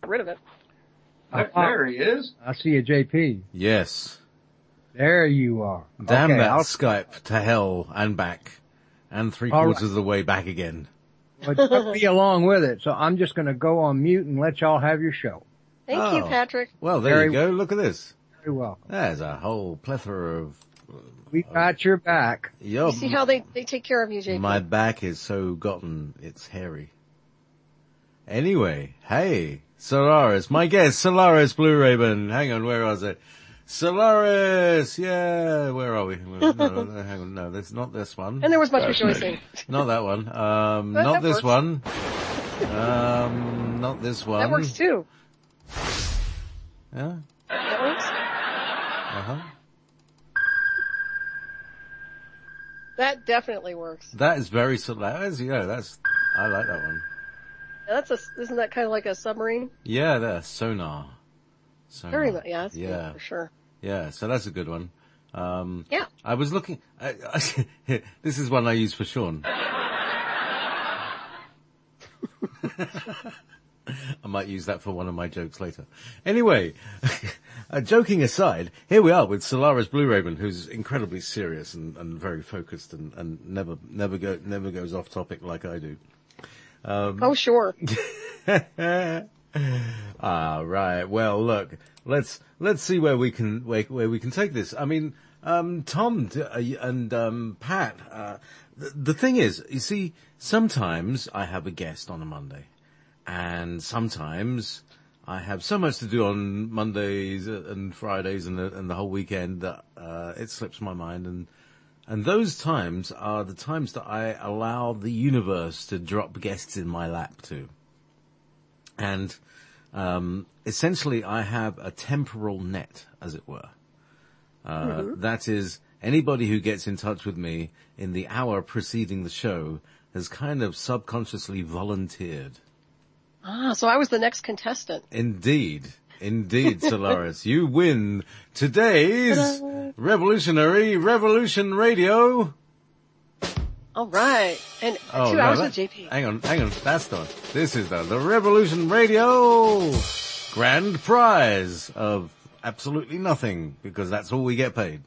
get rid of it. There he is. I see you, JP. Yes. There you are. Damn okay, that I'll Skype to hell and back. And three-quarters of the way back again. But be along with it. So I'm just going to go on mute and let y'all have your show. Thank you, Patrick. Well, there you go. Look at this. Very welcome. There's a whole plethora of... We got your back. You see how they take care of you, JP. My back is so gotten, it's hairy. Anyway, hey, Solaris, my guest, Solaris Blue Raven. Hang on, where was it? Solaris, yeah, where are we? No, hang on, no, that's not this one. And there was much rejoicing. Not that one. Not this one. Not this one. That works too. Yeah? That works? Uh-huh. That definitely works. That is very Solaris, yeah, I like that one. Isn't that kind of like a submarine? Yeah, that's sonar. Very much, yeah, that's yeah. good for sure. Yeah, so that's a good one. Yeah. I was looking, this is one I use for Sean. I might use that for one of my jokes later. Anyway, joking aside, here we are with Solaris Blue Raven, who's incredibly serious and very focused and never goes off topic like I do. Oh, sure. Right. Well, look, let's see where we can take this. I mean, Tom and Pat, the thing is, you see, sometimes I have a guest on a Monday, and sometimes I have so much to do on Mondays and Fridays and the whole weekend that it slips my mind, and those times are the times that I allow the universe to drop guests in my lap too. And essentially I have a temporal net, as it were. That is, anybody who gets in touch with me in the hour preceding the show has kind of subconsciously volunteered. So I was the next contestant. Indeed, Solaris. You win today's Revolutionary Revolution Radio. All right. And 2 hours with JP. Hang on. That's the one. This is the Revolution Radio grand prize of absolutely nothing, because that's all we get paid.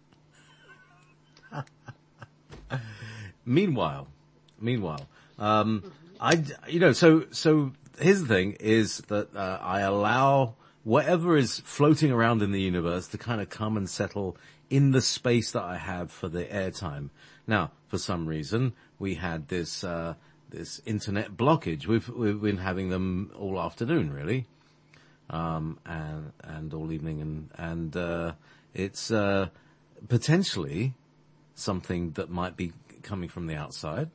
Meanwhile, so here's the thing is that, I allow whatever is floating around in the universe to kind of come and settle in the space that I have for the airtime. Now, for some reason, we had this internet blockage. We've been having them all afternoon, really. And all evening, and it's, potentially something that might be coming from the outside.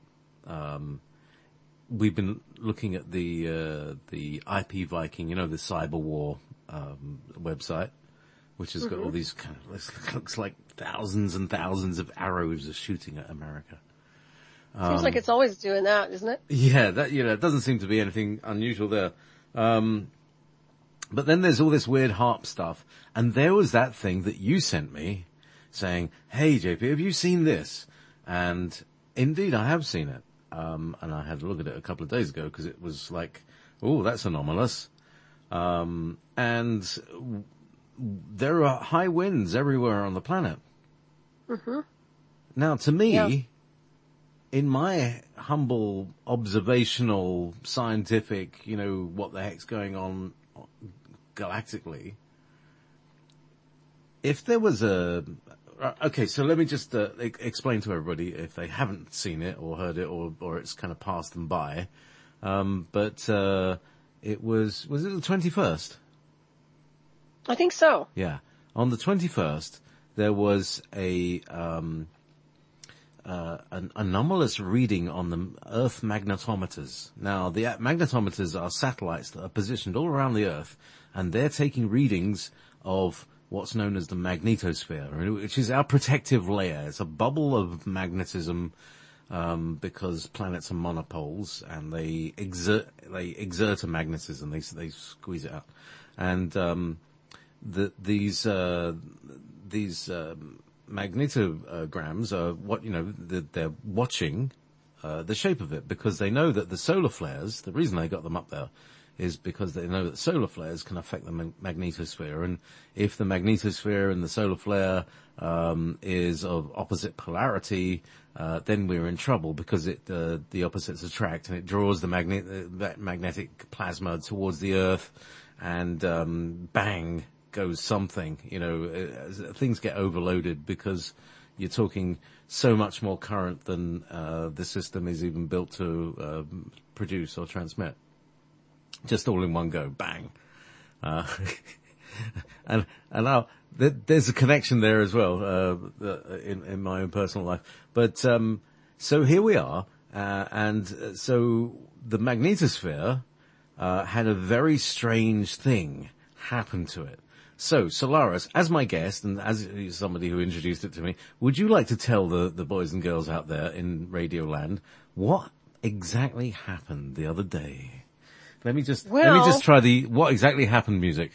We've been looking at the IP Viking, the cyber war, website, which has got all these kind of, looks like thousands and thousands of arrows are shooting at America. Seems like it's always doing that, isn't it? Yeah, it doesn't seem to be anything unusual there. But then there's all this weird HARP stuff, and there was that thing that you sent me saying, hey JP, have you seen this? And indeed I have seen it. And I had a look at it a couple of days ago because it was like, oh, that's anomalous. And there are high winds everywhere on the planet. Mm-hmm. Now, to me, in my humble observational scientific, what the heck's going on galactically, if there was okay, so let me just explain to everybody if they haven't seen it or heard it or it's kind of passed them by. But it was it the 21st? I think so. Yeah. On the 21st, there was an anomalous reading on the Earth magnetometers. Now, the magnetometers are satellites that are positioned all around the Earth, and they're taking readings of what's known as the magnetosphere, which is our protective layer. It's a bubble of magnetism, because planets are monopoles, and they exert a magnetism. They squeeze it out. And, these magnetograms are they're watching, the shape of it, because they know that the solar flares, the reason they got them up there is because they know that solar flares can affect the magnetosphere, and if the magnetosphere and the solar flare is of opposite polarity, then we're in trouble because the opposites attract and it draws the that magnetic plasma towards the Earth, and bang goes something. Things get overloaded because you're talking so much more current than the system is even built to produce or transmit. Just all in one go, bang. And now there's a connection there as well in my own personal life. But so here we are, and so the magnetosphere had a very strange thing happen to it. So, Solaris, as my guest and as somebody who introduced it to me, would you like to tell the boys and girls out there in Radio Land what exactly happened the other day? Let me just try the what exactly happened music.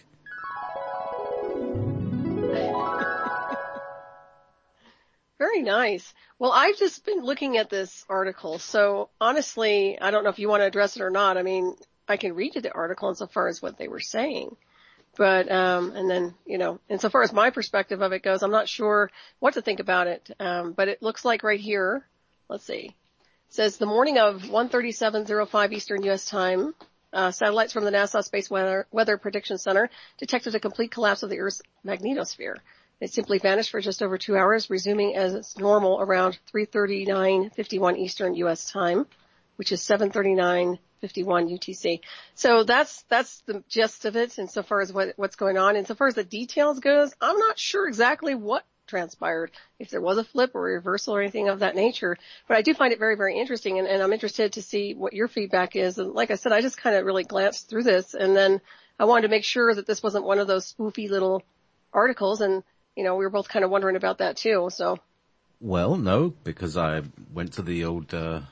Very nice. Well, I've just been looking at this article. So honestly, I don't know if you want to address it or not. I mean, I can read you the article insofar as what they were saying. But, and then, insofar as my perspective of it goes, I'm not sure what to think about it. But it looks like right here, let's see, it says the morning of 1:37:05 Eastern U.S. time, satellites from the NASA Space Weather Prediction Center detected a complete collapse of the Earth's magnetosphere. It simply vanished for just over 2 hours, resuming as normal around 3:39:51 Eastern U.S. time, which is 7:39:51 UTC. So that's the gist of it insofar as what's going on. Insofar as the details goes, I'm not sure exactly what transpired, if there was a flip or a reversal or anything of that nature. But I do find it very, very interesting, and I'm interested to see what your feedback is. And like I said, I just kind of really glanced through this, and then I wanted to make sure that this wasn't one of those spoofy little articles, and, we were both kind of wondering about that too, so. Well, no, because I went to the old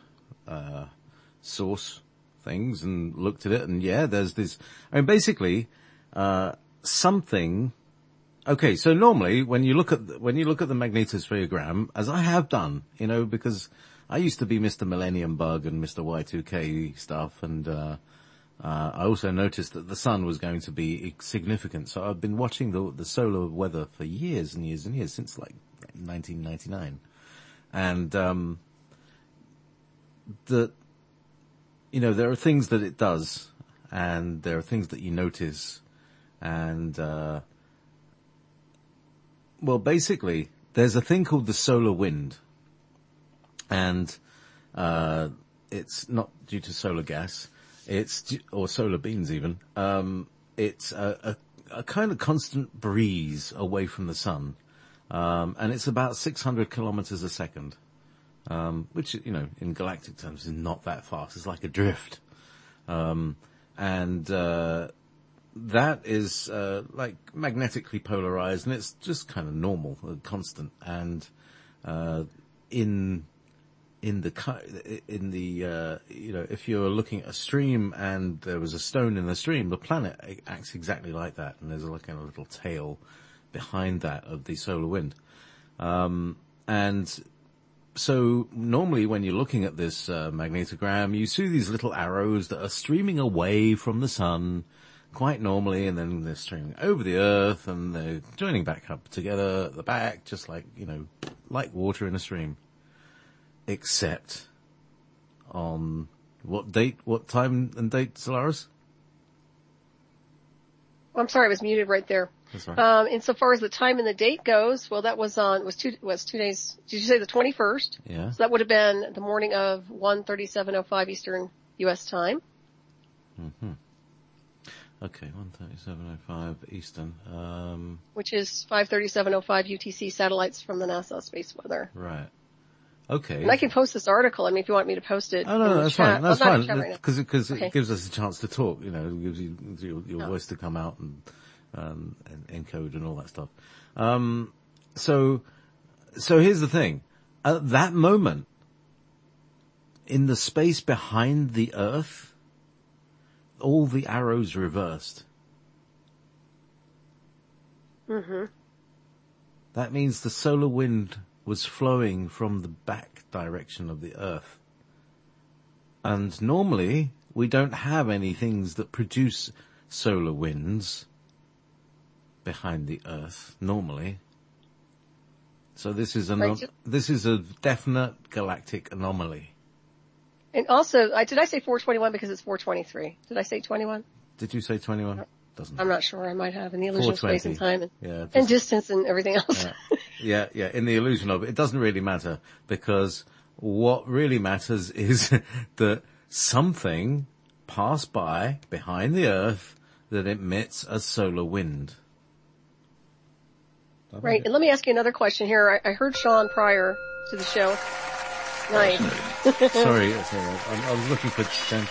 source things and looked at it, and yeah, there's this, basically, something. Okay, so normally when you look at the magnetospherogram, as I have done, because I used to be Mr. Millennium Bug and Mr. Y2K stuff, and I also noticed that the sun was going to be significant. So I've been watching the solar weather for years and years and years, since like 1999, and there are things that it does, and there are things that you notice, and well, basically, there's a thing called the solar wind, and it's not due to solar gas, or solar beams even. It's a kind of constant breeze away from the sun, and it's about 600 kilometers a second, which, in galactic terms is not that fast. It's like a drift. That is, like magnetically polarized, and it's just kind of normal, constant. And, if you're looking at a stream and there was a stone in the stream, the planet acts exactly like that. And there's like a little tail behind that of the solar wind. And so normally when you're looking at this magnetogram, you see these little arrows that are streaming away from the sun quite normally, and then they're streaming over the Earth, and they're joining back up together at the back, just like, like water in a stream. Except on what time and date, Solaris? I'm sorry, I was muted right there. That's right. Insofar as the time and the date goes, well, that was 2 days. Did you say the 21st? Yeah. So that would have been the morning of 1:37:05 Eastern U.S. time. Mm-hmm. Okay, 1:37:05 Eastern. Which is 5:37:05 UTC, satellites from the NASA Space Weather. Right. Okay. And I can post this article. If you want me to post it. Oh, no, that's fine. That's fine. Because okay. It gives us a chance to talk, it gives you your voice to come out and encode and all that stuff. So here's the thing. At that moment, in the space behind the Earth, all the arrows reversed. Mm-hmm. That means the solar wind was flowing from the back direction of the Earth And normally we don't have any things that produce solar winds behind the Earth, normally. So this is a definite galactic anomaly. And also, did I say 421 because it's 423? Did I say 21? Did you say 21? Doesn't I'm not sure. I might have in the illusion of space and time and distance and everything else. Yeah, in the illusion of it. It doesn't really matter because what really matters is that something passed by behind the Earth that emits a solar wind. Right. And let me ask you another question here. I heard Sean prior to the show. Nice. Sorry. I was looking for Jen.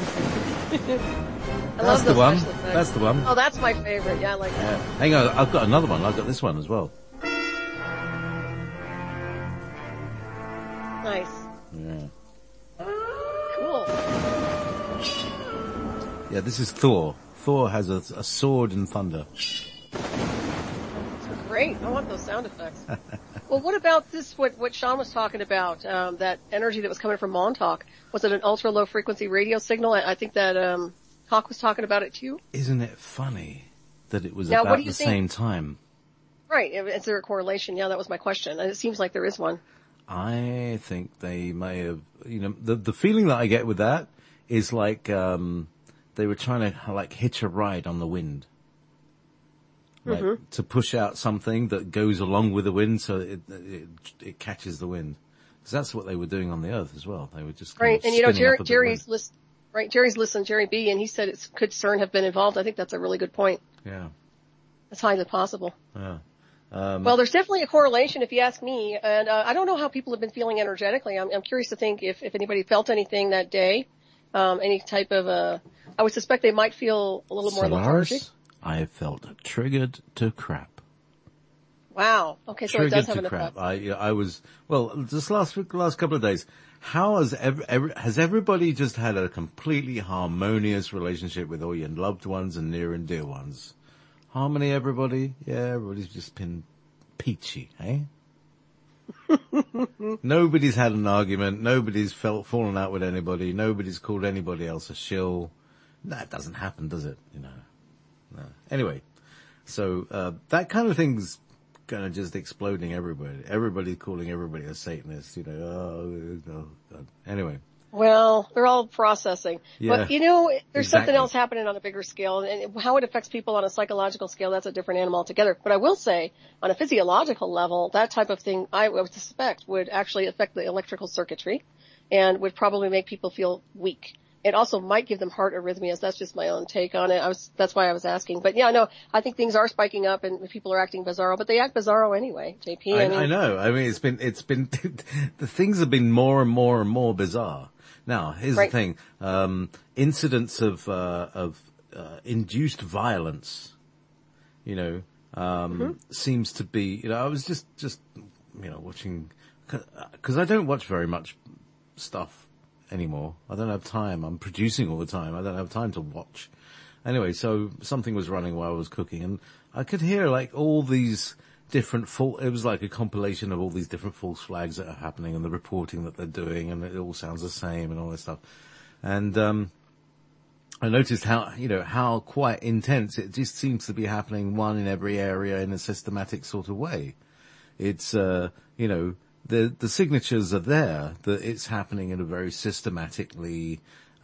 That's the one. That's the one. Oh, that's my favorite. Yeah, I like that. Hang on, I've got another one. I've got this one as well. Nice. Yeah. Cool. Yeah, this is Thor. Thor has a sword and thunder. Great. I want those sound effects. Well, what about this, what Sean was talking about, that energy that was coming from Montauk? Was it an ultra low frequency radio signal? I think that, Hawk was talking about it too. Isn't it funny that it was now, about the same time? Right. Is there a correlation? Yeah, that was my question. And it seems like there is one. I think they may have, the feeling that I get with that is like, they were trying to like hitch a ride on the wind. Like, to push out something that goes along with the wind so it catches the wind. Because that's what they were doing on the Earth as well. They were just right. And Jerry's listened, Jerry B, and he said could CERN have been involved? I think that's a really good point. Yeah. That's highly possible. Yeah. Well, there's definitely a correlation if you ask me, and I don't know how people have been feeling energetically. I'm curious to think if anybody felt anything that day, any type of I would suspect they might feel a little more lethargic. I felt triggered to crap. Wow. Okay, so triggered it does have an crap. effect. I was, this last couple of days, how has everybody just had a completely harmonious relationship with all your loved ones and near and dear ones? Harmony, everybody? Yeah, everybody's just been peachy, eh? Nobody's had an argument. Nobody's fallen out with anybody. Nobody's called anybody else a shill. That doesn't happen, does it? No. Anyway, so that kind of thing's kind of just exploding everybody. Everybody calling everybody a Satanist, Anyway. Well, they're all processing. Yeah, but, there's something else happening on a bigger scale, and how it affects people on a psychological scale, that's a different animal altogether. But I will say, on a physiological level, that type of thing, I would suspect, would actually affect the electrical circuitry and would probably make people feel weak. It also might give them heart arrhythmias. That's just my own take on it. That's why I was asking. But yeah, no, I think things are spiking up and people are acting bizarro, but they act bizarro anyway, JP. I know. I mean, it's been, the things have been more and more and more bizarre. Now, here's the thing. Incidents of induced violence, seems to be, I was just, watching, cause I don't watch very much stuff anymore. I don't have time. I'm producing all the time. I don't have time to watch. Anyway, so something was running while I was cooking and I could hear like all these different it was like a compilation of all these different false flags that are happening and the reporting that they're doing and it all sounds the same and all this stuff. And, I noticed how quite intense it just seems to be happening one in every area in a systematic sort of way. It's, the signatures are there that it's happening in a very systematically,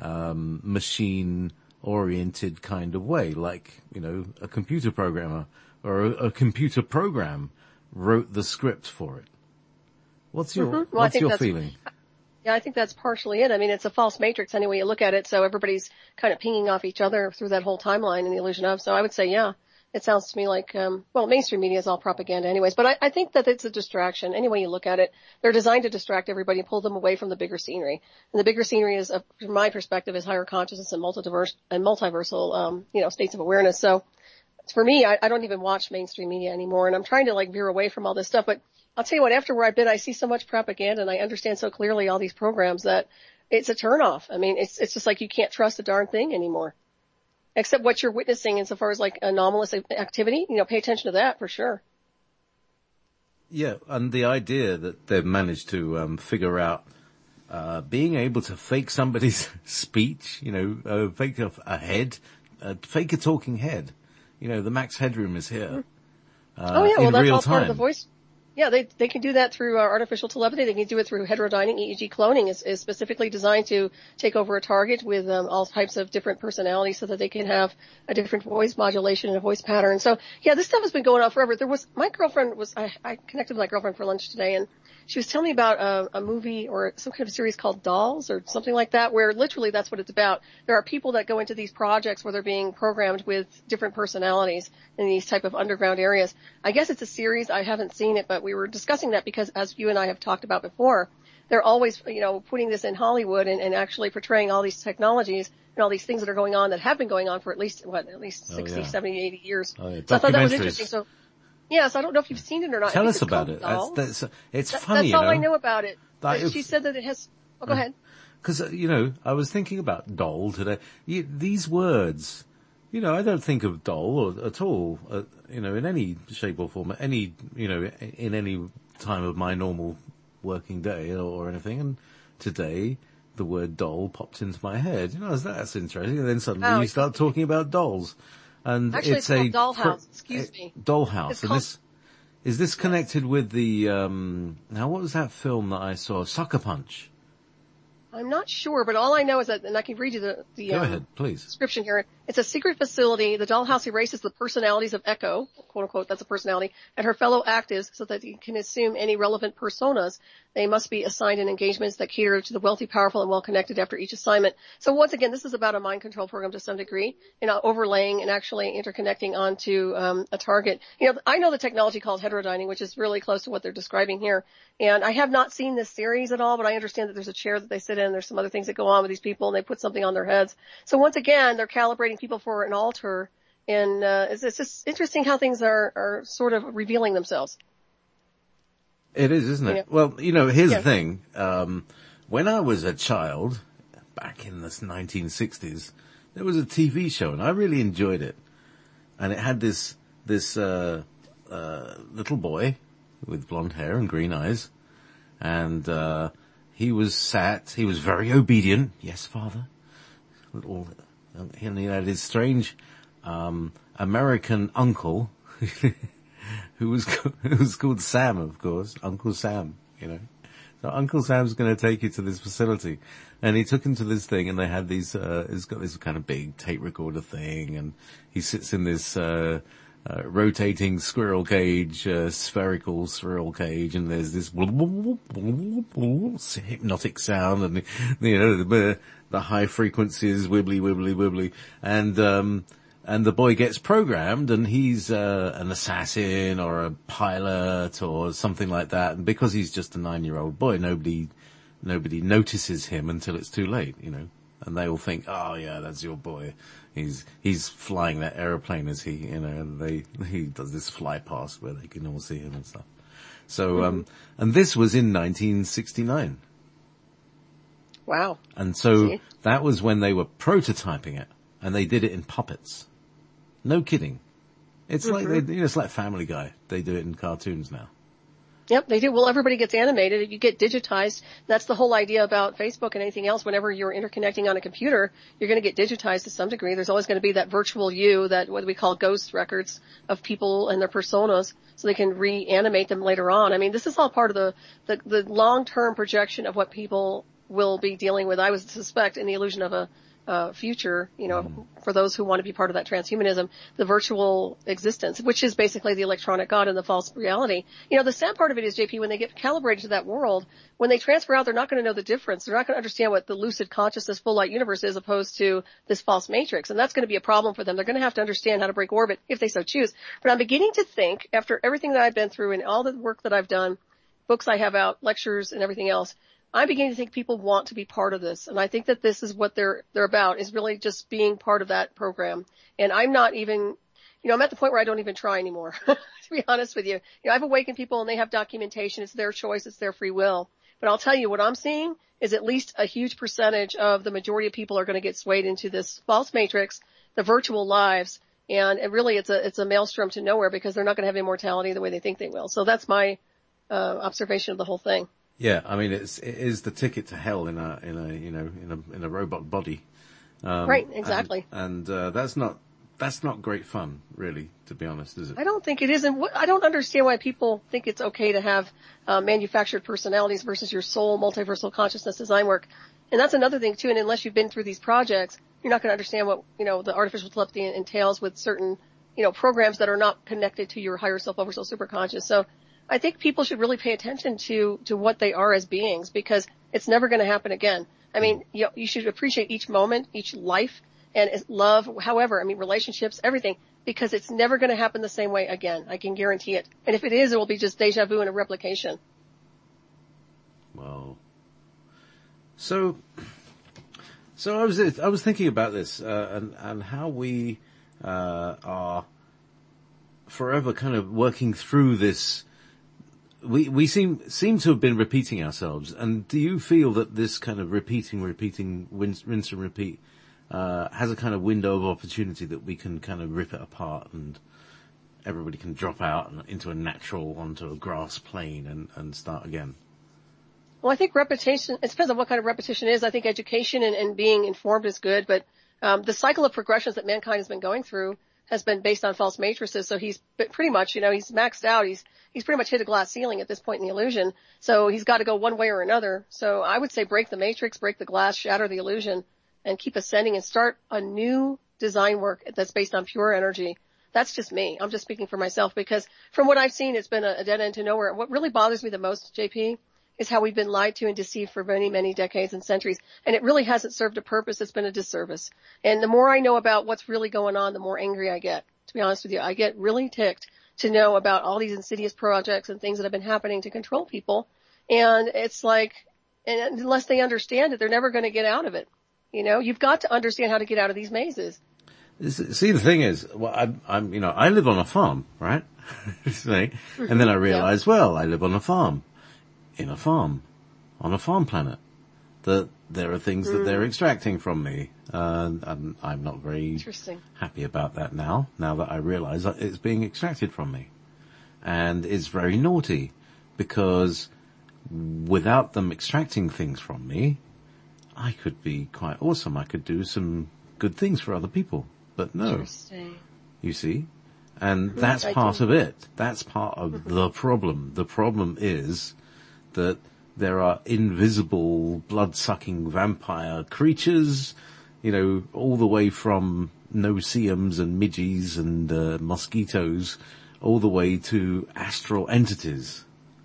machine-oriented kind of way, like, a computer programmer or a computer program wrote the script for it. What's your feeling? Yeah, I think that's partially it. I mean, it's a false matrix any way you look at it, so everybody's kind of pinging off each other through that whole timeline in the illusion of. So I would say, yeah. It sounds to me like, mainstream media is all propaganda anyways, but I think that it's a distraction. Any way you look at it, they're designed to distract everybody and pull them away from the bigger scenery. And the bigger scenery is, from my perspective, is higher consciousness and multiversal, states of awareness. So for me, I don't even watch mainstream media anymore, and I'm trying to veer away from all this stuff. But I'll tell you what, after where I've been, I see so much propaganda and I understand so clearly all these programs that it's a turnoff. I mean, it's just like you can't trust a darn thing anymore. Except what you're witnessing insofar as anomalous activity, pay attention to that for sure. Yeah, and the idea that they've managed to figure out being able to fake somebody's speech, fake a head, fake a talking head. The max headroom is here. Oh yeah, well in that's real all time. part of the voice. Yeah, they can do that through artificial telepathy. They can do it through heterodyning. EEG cloning is specifically designed to take over a target with all types of different personalities so that they can have a different voice modulation and a voice pattern. So yeah, this stuff has been going on forever. I connected with my girlfriend for lunch today, and she was telling me about a movie or some kind of series called Dolls or something like that, where literally that's what it's about. There are people that go into these projects where they're being programmed with different personalities in these type of underground areas. I guess it's a series. I haven't seen it, but we were discussing that because, as you and I have talked about before, they're always, putting this in Hollywood and actually portraying all these technologies and all these things that are going on that have been going on for at least 60, 70, 80 years. Oh, yeah. So I thought that was interesting. So, yes, I don't know if you've seen it or not. Tell us about it. It's funny, That's all I know about it. She said that it has, go ahead. Because, I was thinking about doll today. These words, I don't think of doll at all, in any shape or form, in any time of my normal working day or anything. And today, the word doll popped into my head. That's interesting. And then suddenly you start talking about dolls. And actually, it's called Dollhouse. Excuse me. Dollhouse. And is this connected with the, now what was that film that I saw? Sucker Punch. I'm not sure, but all I know is that, and I can read you the Go ahead, please. description here. It's a secret facility. The dollhouse erases the personalities of Echo, quote unquote, that's a personality, and her fellow actives so that you can assume any relevant personas. They must be assigned in engagements that cater to the wealthy, powerful, and well-connected after each assignment. So once again, this is about a mind control program to some degree, overlaying and actually interconnecting onto a target. I know the technology called heterodyning, which is really close to what they're describing here. And I have not seen this series at all, but I understand that there's a chair that they sit in. There's some other things that go on with these people, and they put something on their heads. So once again, they're calibrating people for an altar. And it's just interesting how things are sort of revealing themselves. It is, isn't it? Yeah. Well, here's the thing. When I was a child, back in the 1960s, there was a TV show, and I really enjoyed it. And it had this little boy with blonde hair and green eyes, and he was very obedient. Yes, father. And he had his strange American uncle who was called Sam, of course, Uncle Sam, So Uncle Sam's going to take you to this facility. And he took him to this thing, and they had these, he's got this kind of big tape recorder thing, and he sits in this, rotating squirrel cage, spherical squirrel cage, and there's this hypnotic sound, and the high frequencies, wibbly, and the boy gets programmed, and he's an assassin or a pilot or something like that. And because he's just a 9-year-old boy, nobody notices him until it's too late, And they all think, oh yeah, that's your boy. He's flying that aeroplane as he does this fly past where they can all see him and stuff. So, and this was in 1969. Wow. And so that was when they were prototyping it, and they did it in puppets. No kidding. It's like it's like Family Guy. They do it in cartoons now. Yep, they do. Well, everybody gets animated. You get digitized. That's the whole idea about Facebook and anything else. Whenever you're interconnecting on a computer, you're going to get digitized to some degree. There's always going to be that virtual you, that what we call ghost records of people and their personas, so they can reanimate them later on. I mean, this is all part of the long-term projection of what people will be dealing with, I would suspect, in the illusion of a future, for those who want to be part of that transhumanism, the virtual existence, which is basically the electronic God and the false reality. The sad part of it is, JP, when they get calibrated to that world, when they transfer out, they're not going to know the difference. They're not going to understand what the lucid consciousness, full light universe is opposed to this false matrix. And that's going to be a problem for them. They're going to have to understand how to break orbit if they so choose. But I'm beginning to think, after everything that I've been through and all the work that I've done, books I have out, lectures and everything else, I'm beginning to think people want to be part of this. And I think that this is what they're about, is really just being part of that program. And I'm not even, I'm at the point where I don't even try anymore, to be honest with you. I've awakened people and they have documentation. It's their choice. It's their free will. But I'll tell you, what I'm seeing is at least a huge percentage of the majority of people are going to get swayed into this false matrix, the virtual lives. And really it's a maelstrom to nowhere, because they're not going to have immortality the way they think they will. So that's my observation of the whole thing. Yeah, I mean, it is the ticket to hell in a robot body. Right, exactly. And that's not great fun, really, to be honest, is it? I don't think it is. And I don't understand why people think it's okay to have manufactured personalities versus your soul multiversal consciousness design work. And that's another thing too. And unless you've been through these projects, you're not going to understand what, the artificial telepathy entails with certain, programs that are not connected to your higher self, oversoul, superconscious. So I think people should really pay attention to what they are as beings, because it's never going to happen again. I mean, you should appreciate each moment, each life, and love, however, relationships, everything, because it's never going to happen the same way again. I can guarantee it. And if it is, it will be just deja vu and a replication. Well, so I was thinking about this, and how we, are forever kind of working through this. We seem to have been repeating ourselves. And do you feel that this kind of repeating, rinse and repeat, has a kind of window of opportunity that we can kind of rip it apart and everybody can drop out into a natural, onto a grass plane and start again? Well, I think repetition, it depends on what kind of repetition it is. I think education and being informed is good, but the cycle of progressions that mankind has been going through has been based on false matrices. So he's pretty much, he's maxed out. He's pretty much hit a glass ceiling at this point in the illusion. So he's got to go one way or another. So I would say break the matrix, break the glass, shatter the illusion, and keep ascending and start a new design work that's based on pure energy. That's just me. I'm just speaking for myself, because from what I've seen, it's been a dead end to nowhere. What really bothers me the most, JP, is how we've been lied to and deceived for many, many decades and centuries. And it really hasn't served a purpose. It's been a disservice. And the more I know about what's really going on, the more angry I get. To be honest with you, I get really ticked to know about all these insidious projects and things that have been happening to control people. And it's like, and unless they understand it, they're never going to get out of it. You've got to understand how to get out of these mazes. See, the thing is, well, I live on a farm, right? See? And then I realized, well, I live on a farm, in a farm, on a farm planet, that there are things that they're extracting from me. And I'm not very happy about that now that I realize that it's being extracted from me. And it's very naughty, because without them extracting things from me, I could be quite awesome. I could do some good things for other people. But no, you see, and that's part of it. That's part of the problem. The problem is that there are invisible blood-sucking vampire creatures, all the way from no-see-ums and midges and mosquitoes, all the way to astral entities.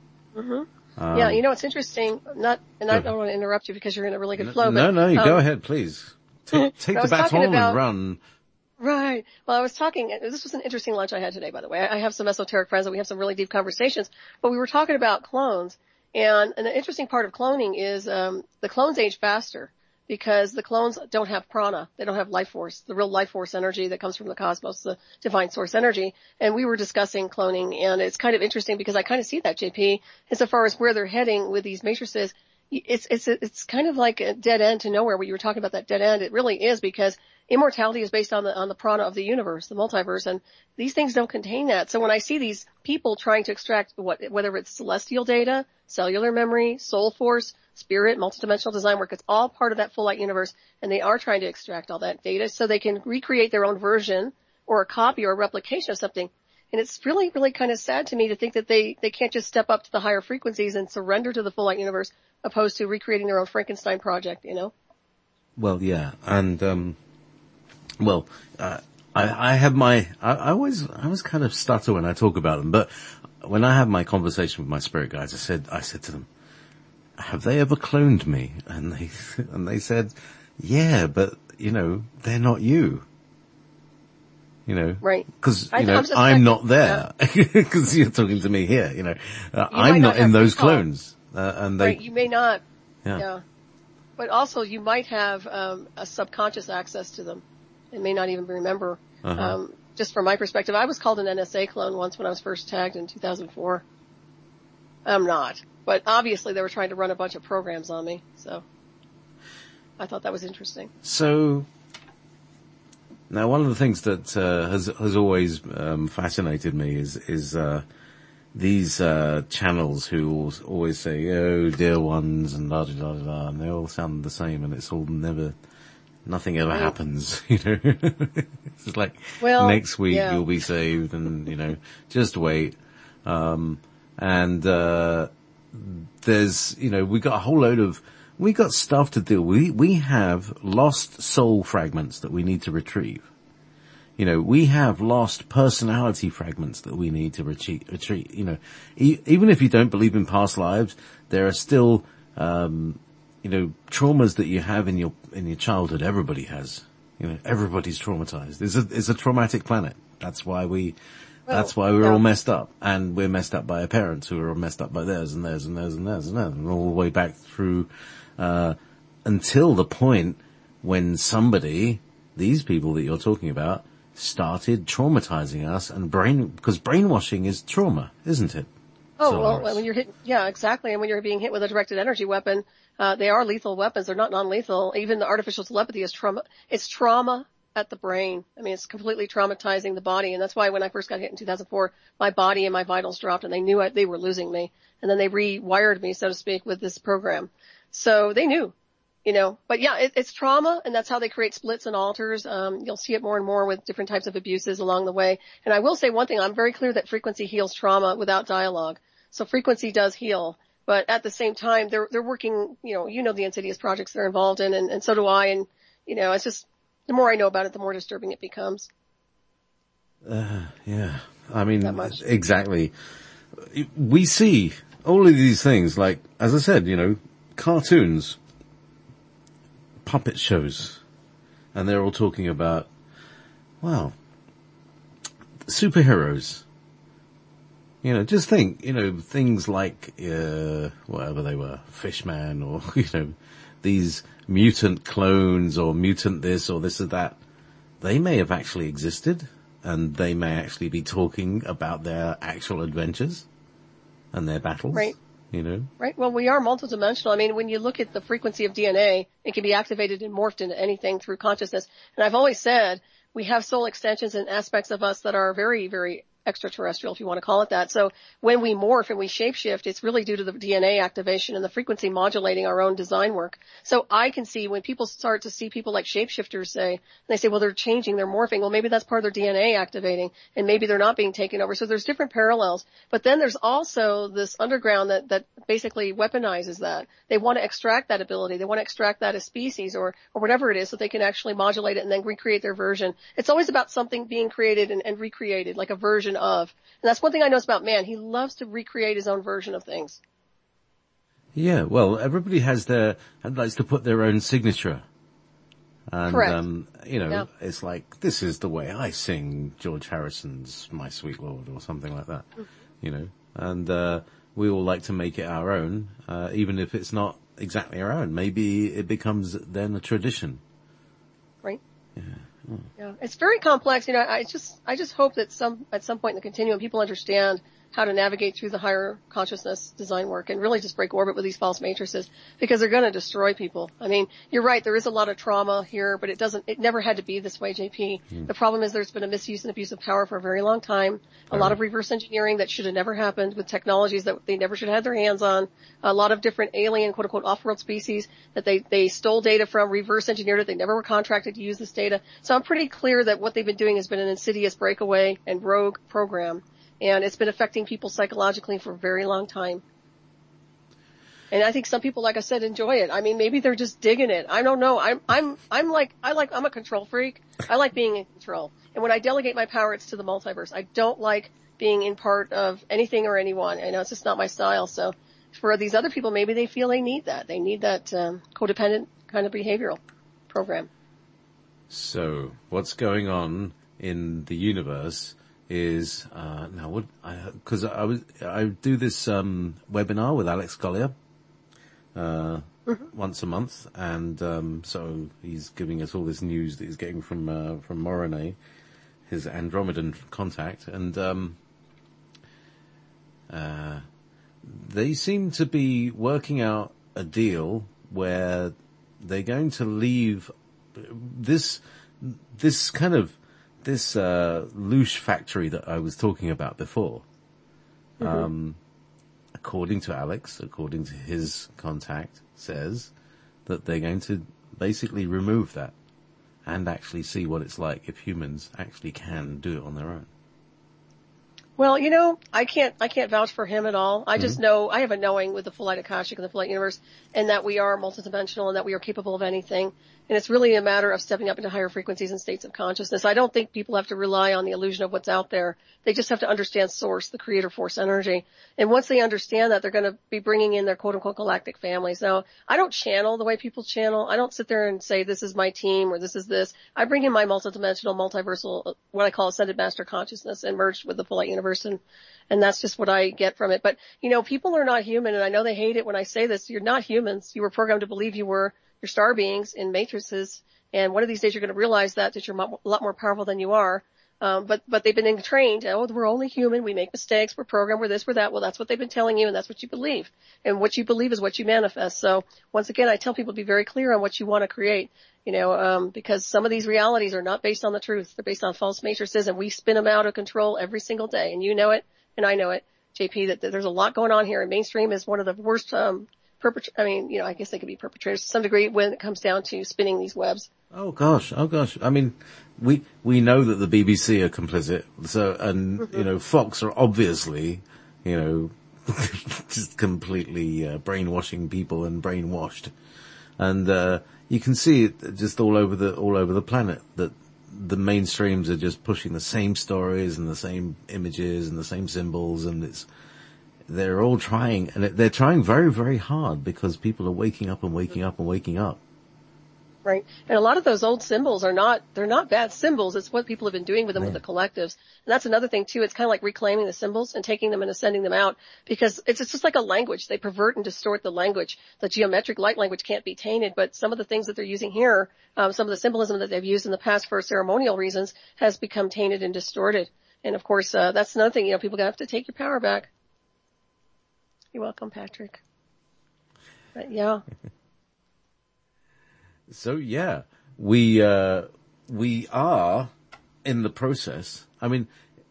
Yeah, it's interesting. I don't want to interrupt you because you're in a really good flow. No, you go ahead, please. Take the baton and run. Right. Well, I was talking, this was an interesting lunch I had today, by the way. I have some esoteric friends and we have some really deep conversations, but we were talking about clones. And an interesting part of cloning is, the clones age faster because the clones don't have prana. They don't have life force, the real life force energy that comes from the cosmos, the divine source energy. And we were discussing cloning, and it's kind of interesting because I kind of see that, JP, insofar as where they're heading with these matrices. It's kind of like a dead end to nowhere. When you were talking about that dead end, it really is, because immortality is based on the prana of the universe, the multiverse, and these things don't contain that. So when I see these people trying to extract whether it's celestial data, cellular memory, soul force, spirit, multidimensional design work, it's all part of that full light universe, and they are trying to extract all that data so they can recreate their own version or a copy or a replication of something. And it's really, really kind of sad to me to think that they can't just step up to the higher frequencies and surrender to the full light universe, opposed to recreating their own Frankenstein project, Well, yeah. And, I always kind of stutter when I talk about them, but when I had my conversation with my spirit guides, I said to them, have they ever cloned me? And they said, yeah, but, they're not you. Right. Cause, I'm not there. Cause you're talking to me here, I'm not in those clones. And right, you may not. Yeah. But also you might have, a subconscious access to them and may not even remember. Just from my perspective, I was called an NSA clone once when I was first tagged in 2004. I'm not. But obviously they were trying to run a bunch of programs on me, so I thought that was interesting. So, now one of the things that has always fascinated me is these channels who always say, "Oh, dear ones," and da da da da, and they all sound the same, and it's all nothing ever happens. You know, it's just like next week you'll be saved, and just wait. And there's we got a whole load of stuff to deal with. We have lost soul fragments that we need to retrieve. We have lost personality fragments that we need to retreat. Even if you don't believe in past lives, there are still, traumas that you have in your childhood. Everybody has. Everybody's traumatized. It's a traumatic planet. That's why we're all messed up. And we're messed up by our parents who are all messed up by theirs and theirs and theirs and theirs and theirs. And all the way back through, until the point when these people that you're talking about, started traumatizing us because brainwashing is trauma, isn't it? Oh, Solaris. Well, when you're hit, yeah, exactly. And when you're being hit with a directed energy weapon, they are lethal weapons. They're not non-lethal. Even the artificial telepathy is trauma. It's trauma at the brain. I mean, it's completely traumatizing the body. And that's why when I first got hit in 2004, my body and my vitals dropped and they knew they were losing me. And then they rewired me, so to speak, with this program. So they knew. But yeah, it's trauma, and that's how they create splits and alters. You'll see it more and more with different types of abuses along the way. And I will say one thing, I'm very clear that frequency heals trauma without dialogue. So frequency does heal, but at the same time, they're working, the insidious projects they're involved in, and so do I. And, it's just, the more I know about it, the more disturbing it becomes. Yeah. I mean, exactly. We see all of these things, like, as I said, cartoons, puppet shows, and they're all talking about, superheroes. Just think, things like, whatever they were, Fishman or, these mutant clones or mutant this or this or that. They may have actually existed, and they may actually be talking about their actual adventures and their battles. Right. Right. Well, we are multidimensional. I mean, when you look at the frequency of DNA, it can be activated and morphed into anything through consciousness. And I've always said we have soul extensions and aspects of us that are very, very extraterrestrial, if you want to call it that. So when we morph and we shapeshift, it's really due to the DNA activation and the frequency modulating our own design work. So I can see when people start to see people like shapeshifters they say, well, they're changing, they're morphing. Well, maybe that's part of their DNA activating, and maybe they're not being taken over. So there's different parallels. But then there's also this underground that basically weaponizes that. They want to extract that ability. They want to extract that as species or whatever it is so they can actually modulate it and then recreate their version. It's always about something being created and recreated, like a version of. And that's one thing I know about man. He loves to recreate his own version of things. Yeah, well, everybody likes to put their own signature. And, correct. It's like, this is the way I sing George Harrison's My Sweet Lord or something like that, and, we all like to make it our own, even if it's not exactly our own. Maybe it becomes then a tradition. Right. Yeah. Oh. Yeah. It's very complex. I just hope that at some point in the continuum, people understand how to navigate through the higher consciousness design work and really just break orbit with these false matrices, because they're going to destroy people. I mean, you're right. There is a lot of trauma here, but it never had to be this way, JP. The problem is there's been a misuse and abuse of power for a very long time. A lot of reverse engineering that should have never happened with technologies that they never should have had their hands on. A lot of different alien, quote unquote, off-world species that they stole data from, reverse engineered it. They never were contracted to use this data. So I'm pretty clear that what they've been doing has been an insidious breakaway and rogue program. And it's been affecting people psychologically for a very long time. And I think some people, like I said, enjoy it. I mean, maybe they're just digging it. I don't know. I'm a control freak. I like being in control. And when I delegate my power, it's to the multiverse. I don't like being in part of anything or anyone. I know it's just not my style. So for these other people, maybe they feel they need that. They need that, codependent kind of behavioral program. So what's going on in the universe is, because I do this, webinar with Alex Collier, once a month, and, so he's giving us all this news that he's getting from Morone, his Andromedan contact, and, they seem to be working out a deal where they're going to leave this loosh factory that I was talking about before. according to Alex, according to his contact, says that they're going to basically remove that and actually see what it's like if humans actually can do it on their own. Well, I can't vouch for him at all. I just know, I have a knowing with the full light Akashic and the full light universe, and that we are multidimensional and that we are capable of anything. And it's really a matter of stepping up into higher frequencies and states of consciousness. I don't think people have to rely on the illusion of what's out there. They just have to understand source, the creator force energy. And once they understand that, they're going to be bringing in their quote unquote galactic families. Now, I don't channel the way people channel. I don't sit there and say this is my team or this is this. I bring in my multidimensional, multiversal, what I call ascended master consciousness and merged with the full light universe. And that's just what I get from it. But, people are not human, and I know they hate it when I say this. You're not humans. You were programmed to believe you were. You're star beings in matrices, and one of these days you're going to realize that you're a lot more powerful than you are. But they've been trained. Oh, we're only human. We make mistakes. We're programmed. We're this, we're that. Well, that's what they've been telling you, and that's what you believe. And what you believe is what you manifest. So once again, I tell people to be very clear on what you want to create. Because some of these realities are not based on the truth. They're based on false matrices, and we spin them out of control every single day. And you know it, and I know it, JP, that there's a lot going on here. And mainstream is one of the worst, I guess they could be perpetrators to some degree when it comes down to spinning these webs. Oh gosh. I mean, we know that the BBC are complicit. So, and, Fox are obviously, just completely, brainwashing people and brainwashed. And, you can see it just all over the planet that the mainstreams are just pushing the same stories and the same images and the same symbols, and they're all trying, and they're trying very, very hard because people are waking up and waking up and waking up. Right. And a lot of those old symbols they're not bad symbols. It's what people have been doing with them with the collectives. And that's another thing too. It's kind of like reclaiming the symbols and taking them and sending them out, because it's just like a language. They pervert and distort the language. The geometric light language can't be tainted, but some of the things that they're using here, some of the symbolism that they've used in the past for ceremonial reasons has become tainted and distorted. And of course, that's another thing, people have to take your power back. You're welcome, Patrick. But yeah. So yeah, we are in the process. I mean,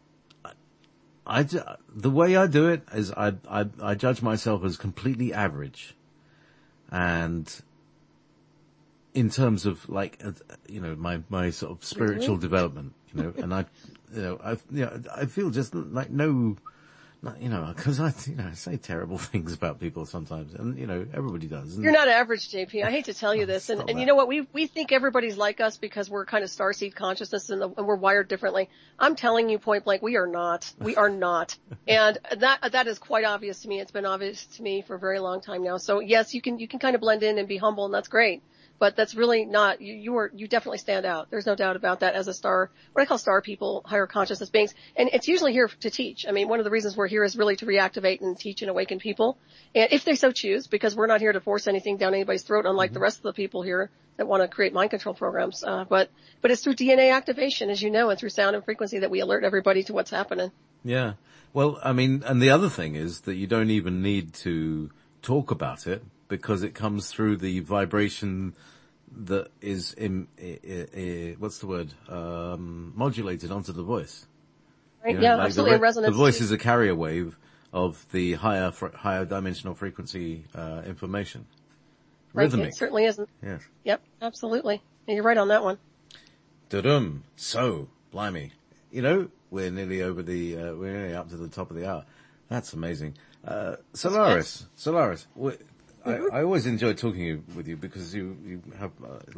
the way I do it is I judge myself as completely average. And in terms of like, my sort of spiritual development, and I feel just like because I say terrible things about people sometimes, and everybody does. And you're not average, JP. I hate to tell you this, and you know what? We think everybody's like us because we're kind of starseed consciousness and we're wired differently. I'm telling you point blank, we are not. We are not, and that is quite obvious to me. It's been obvious to me for a very long time now. So yes, you can kind of blend in and be humble, and that's great. But that's really not, you definitely stand out. There's no doubt about that as a star, what I call star people, higher consciousness beings. And it's usually here to teach. I mean, one of the reasons we're here is really to reactivate and teach and awaken people. And if they so choose, because we're not here to force anything down anybody's throat, unlike the rest of the people here that want to create mind control programs. But it's through DNA activation, as you know, and through sound and frequency that we alert everybody to what's happening. Yeah. Well, I mean, and the other thing is that you don't even need to talk about it, because it comes through the vibration that is modulated onto the voice. Right. Yeah, like absolutely. Resonance. The voice is a carrier wave of the higher dimensional frequency information. Right. Rhythmic. It certainly isn't. Yes. Yep. Absolutely. And you're right on that one. Da-dum. So, blimey. We're nearly up to the top of the hour. That's amazing. Solaris. I always enjoy talking with you because you have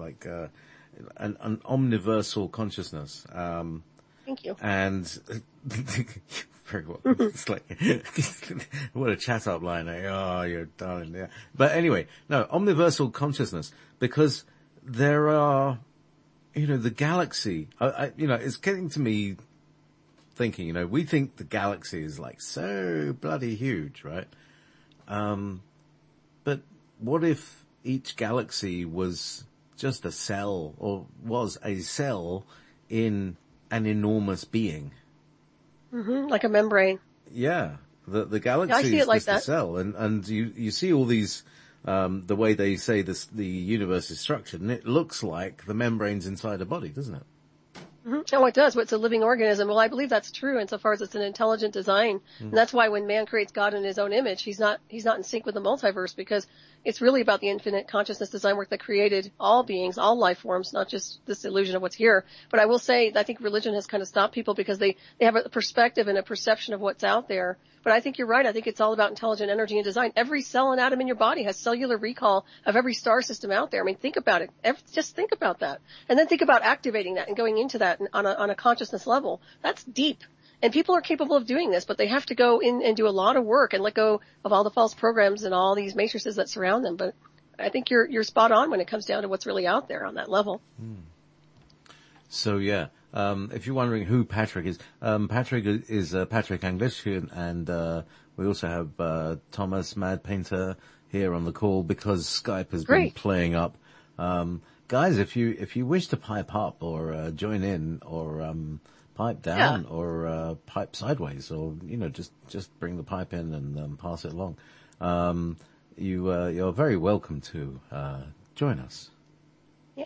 an omniversal consciousness. Thank you. And very well. It's like what a chat up line. Like, oh, you're darling. Yeah. But anyway, no, omniversal consciousness, because there are, the galaxy. It's getting to me thinking. We think the galaxy is like so bloody huge, right? But what if each galaxy was just a cell, or was a cell in an enormous being? Mm-hmm, like a membrane. Yeah. The galaxy is just a cell, and you see all these, the way they say the universe is structured, and it looks like the membranes inside a body, doesn't it? Mm-hmm. Oh, it does. What's a living organism? Well, I believe that's true insofar as it's an intelligent design. And that's why when man creates God in his own image, he's not in sync with the multiverse, because it's really about the infinite consciousness design work that created all beings, all life forms, not just this illusion of what's here. But I will say, I think religion has kind of stopped people because they have a perspective and a perception of what's out there. But I think you're right. I think it's all about intelligent energy and design. Every cell and atom in your body has cellular recall of every star system out there. I mean, think about it. Just think about that. And then think about activating that and going into that on a consciousness level. That's deep. And people are capable of doing this, but they have to go in and do a lot of work and let go of all the false programs and all these matrices that surround them. But I think you're spot on when it comes down to what's really out there on that level. So yeah, if you're wondering who Patrick is Patrick English, and we also have Thomas Mad Painter here on the call because Skype has been playing up. Guys, if you wish to pipe up or join in or pipe down or pipe sideways, or just bring the pipe in and pass it along, you're very welcome to join us. Yeah.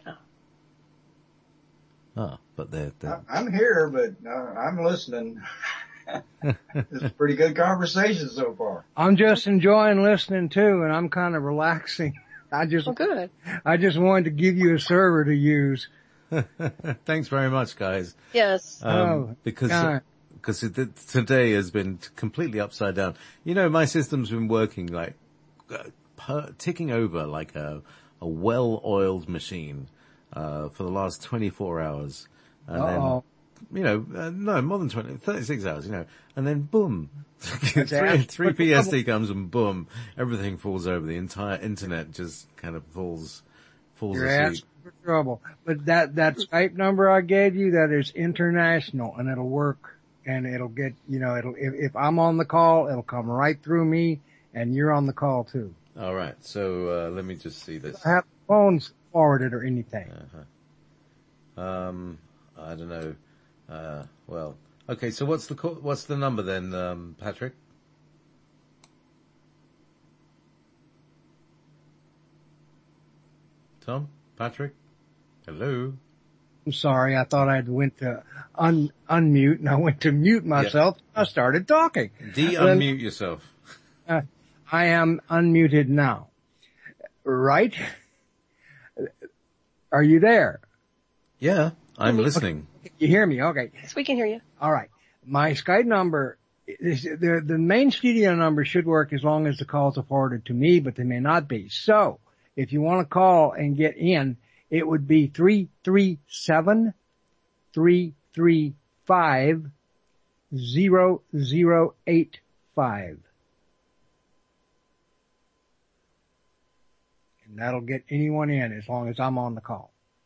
Oh, but they're... I'm here, but I'm listening. It's a pretty good conversation so far. I'm just enjoying listening too, and I'm kind of relaxing. Good. I just wanted to give you a server to use. Thanks very much, guys. Yes. Because today has been completely upside down. My system's been working like ticking over like a well-oiled machine for the last 24 hours. And then, no, more than 36 hours, and then boom, 3 PSD comes and boom, everything falls over. The entire internet just kind of falls You're asleep. asking for trouble. But that Skype number I gave you, that is international, and it'll work, and it'll get, if I'm on the call, it'll come right through me, and you're on the call too. All right. So, let me just see this. I have phones forwarded or anything. I don't know. Well, okay. So what's the number then, Patrick? Tom? Patrick? Hello? I'm sorry, I thought I went to unmute, and I went to mute myself. Yeah. I started talking. De-unmute yourself. I am unmuted now. Right? Are you there? Yeah, I'm listening. Okay. You hear me? Okay. Yes, we can hear you. All right. My Skype number, the main studio number should work as long as the calls are forwarded to me, but they may not be. So, if you want to call and get in, it would be 337-335-0085. And that'll get anyone in as long as I'm on the call.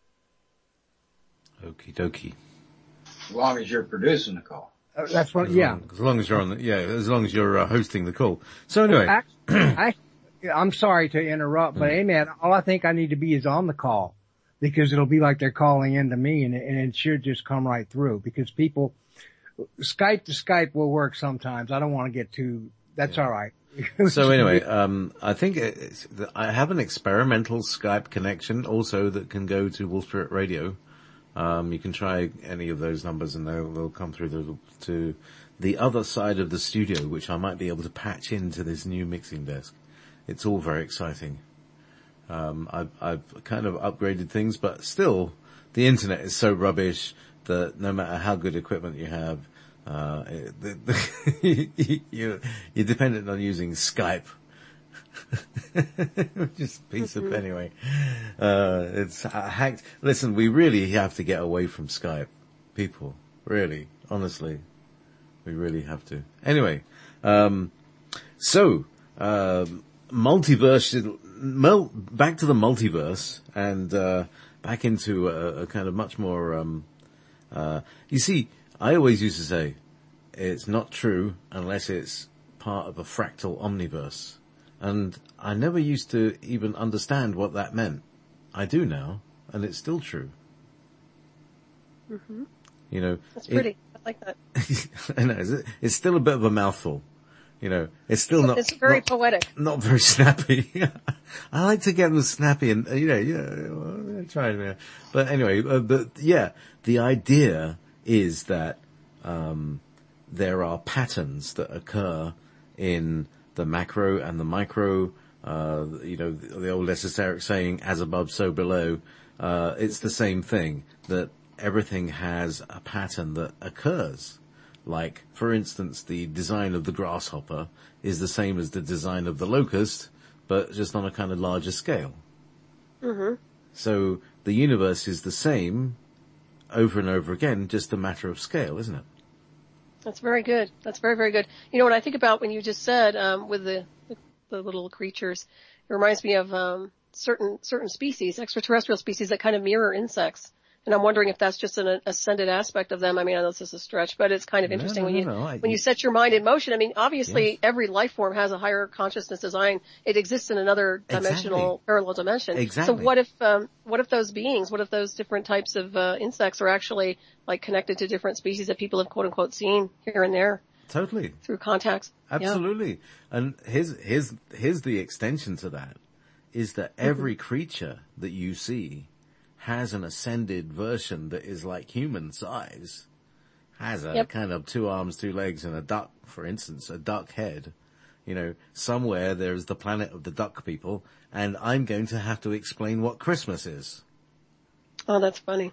Okie dokie. As long as you're producing the call. That's what, As long as you're as long as you're hosting the call. So anyway. I'm sorry to interrupt, but Amen, all I think I need to be is on the call, because it'll be like they're calling into me, and it should just come right through, because Skype to Skype will work sometimes. I don't want to get too, that's all right. So anyway, I think I have an experimental Skype connection also that can go to Wolf Spirit Radio. You can try any of those numbers and they'll come through to the other side of the studio, which I might be able to patch into this new mixing desk. It's all very exciting. I've kind of upgraded things, but still, the internet is so rubbish that no matter how good equipment you have, you're dependent on using Skype. Just a piece of anyway. It's hacked. Listen, we really have to get away from Skype, people. Really, honestly, we really have to. Anyway, multiverse. Back to the multiverse, and back into a kind of much more. You see, I always used to say, it's not true unless it's part of a fractal omniverse. And I never used to even understand what that meant. I do now, and it's still true. Mm-hmm. That's pretty. I like that. I know, it's still a bit of a mouthful. It's still not. It's very poetic. Not very snappy. I like to get them snappy and, tried. Yeah. But anyway, the idea is that there are patterns that occur in the macro and the micro. The old esoteric saying, "As above, so below." It's the same thing, that everything has a pattern that occurs. Like, for instance, the design of the grasshopper is the same as the design of the locust, but just on a kind of larger scale. Mm-hmm. So the universe is the same over and over again, just a matter of scale, isn't it? That's very good. That's very, very good. You know, when I think about when you just said, with the little creatures, it reminds me of, certain species, extraterrestrial species that kind of mirror insects. And I'm wondering if that's just an ascended aspect of them. I mean, I know this is a stretch, but it's kind of interesting when you set your mind in motion. I mean, obviously every life form has a higher consciousness design. It exists in another dimensional, parallel dimension. Exactly. So what if those beings, what if those different types of, insects are actually like connected to different species that people have quote unquote seen here and there? Totally. Through contacts. Absolutely. Yeah. And here's the extension to that, is that every creature that you see has an ascended version that is like human size, has a kind of 2 arms, 2 legs, and a duck, for instance, a duck head. You know, somewhere there's the planet of the duck people, and I'm going to have to explain what Christmas is. Oh, that's funny.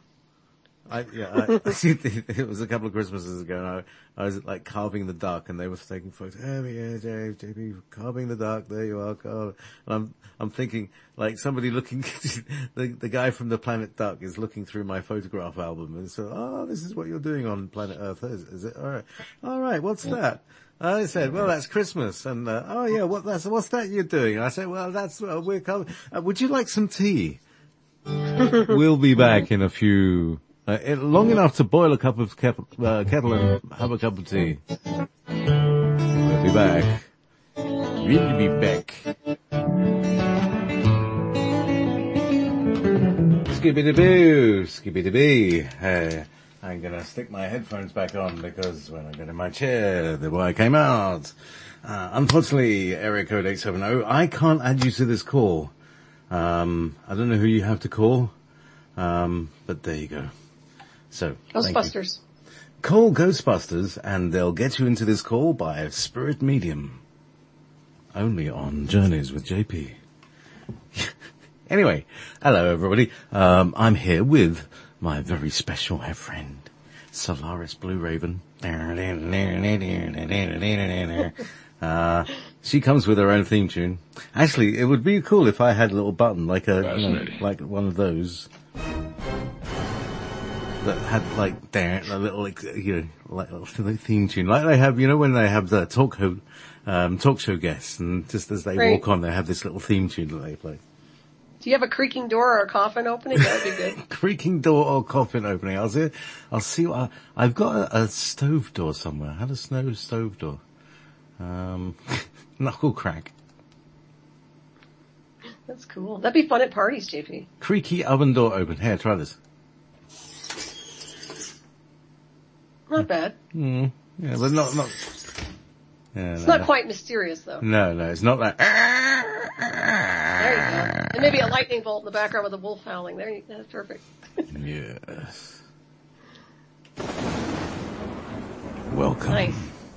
It was a couple of Christmases ago, and I was like carving the duck, and they were taking photos. Oh yeah, JP, carving the duck. There you are, carve. And I'm thinking, like, somebody looking, the guy from the Planet Duck is looking through my photograph album and said, "Oh, this is what you're doing on Planet Earth, is it? All right, what's that?" I said, "Well, that's Christmas." And "Oh yeah, what's that you're doing?" And I said, "Well, that's we're coming. Would you like some tea?" We'll be back in a few. Long enough to boil a cup of kettle and have a cup of tea. We'll be back. We'll be back. Skibbity-boo, skibbity-bee. I'm gonna stick my headphones back on because when I got in my chair, the wire came out. Unfortunately, area code 870, I can't add you to this call. I don't know who you have to call, but there you go. So, Ghostbusters. Call Ghostbusters and they'll get you into this call by a spirit medium. Only on Journeys with JP. Anyway, hello everybody. I'm here with my very special friend, Solaris Blue Raven. She comes with her own theme tune. Actually, it would be cool if I had a little button like like one of those. That had like a little like a theme tune, like they have, when they have the talk show guests, and just as they walk on, they have this little theme tune that they play. Do you have a creaking door or a coffin opening? That would be good. Creaking door or coffin opening. I'll see what I've got a stove door somewhere. I had a stove door. Knuckle crack. That's cool. That'd be fun at parties, JP. Creaky oven door open. Here, try this. Not bad. Yeah, but not. Yeah, it's not quite mysterious, though. No, it's not that. There you go. And maybe a lightning bolt in the background with a wolf howling. That's perfect. Yes. Welcome. Nice.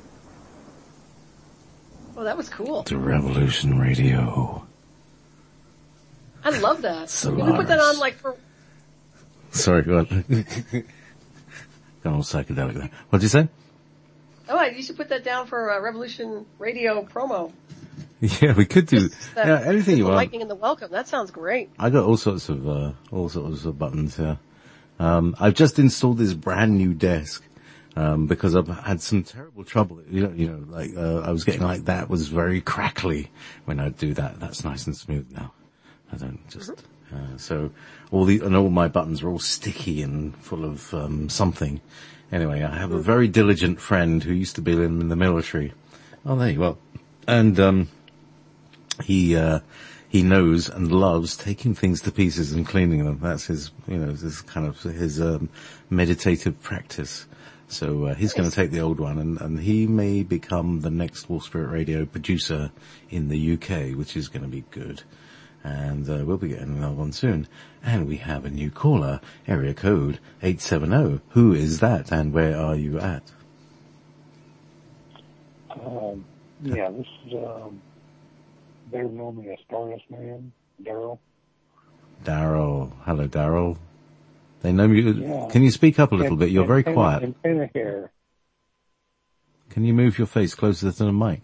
Oh, that was cool. To Revolution Radio. I love that. Solaris. Can we put that on like for... Sorry, go on. Got all psychedelic there. What'd you say? Oh, you should put that down for a Revolution Radio promo. Yeah, we could do anything you want. Lightning in the welcome. That sounds great. I got all sorts of buttons here. I've just installed this brand new desk, because I've had some terrible trouble. I was getting like that was very crackly when I do that. That's nice and smooth now. I don't just, so all my buttons are all sticky and full of, something. Anyway, I have a very diligent friend who used to be in the military. Oh, there you are. And, he knows and loves taking things to pieces and cleaning them. That's his, this kind of his, meditative practice. So, he's going to take the old one and he may become the next Wolf Spirit Radio producer in the UK, which is going to be good. And we'll be getting another one soon. And we have a new caller, area code 870. Who is that, and where are you at? Yeah, this is, they're normally a Stardust Man, Daryl. Daryl. Hello, Daryl. They know you. Yeah. Can you speak up a little bit? You're very quiet. Antenna hair. Can you move your face closer to the mic?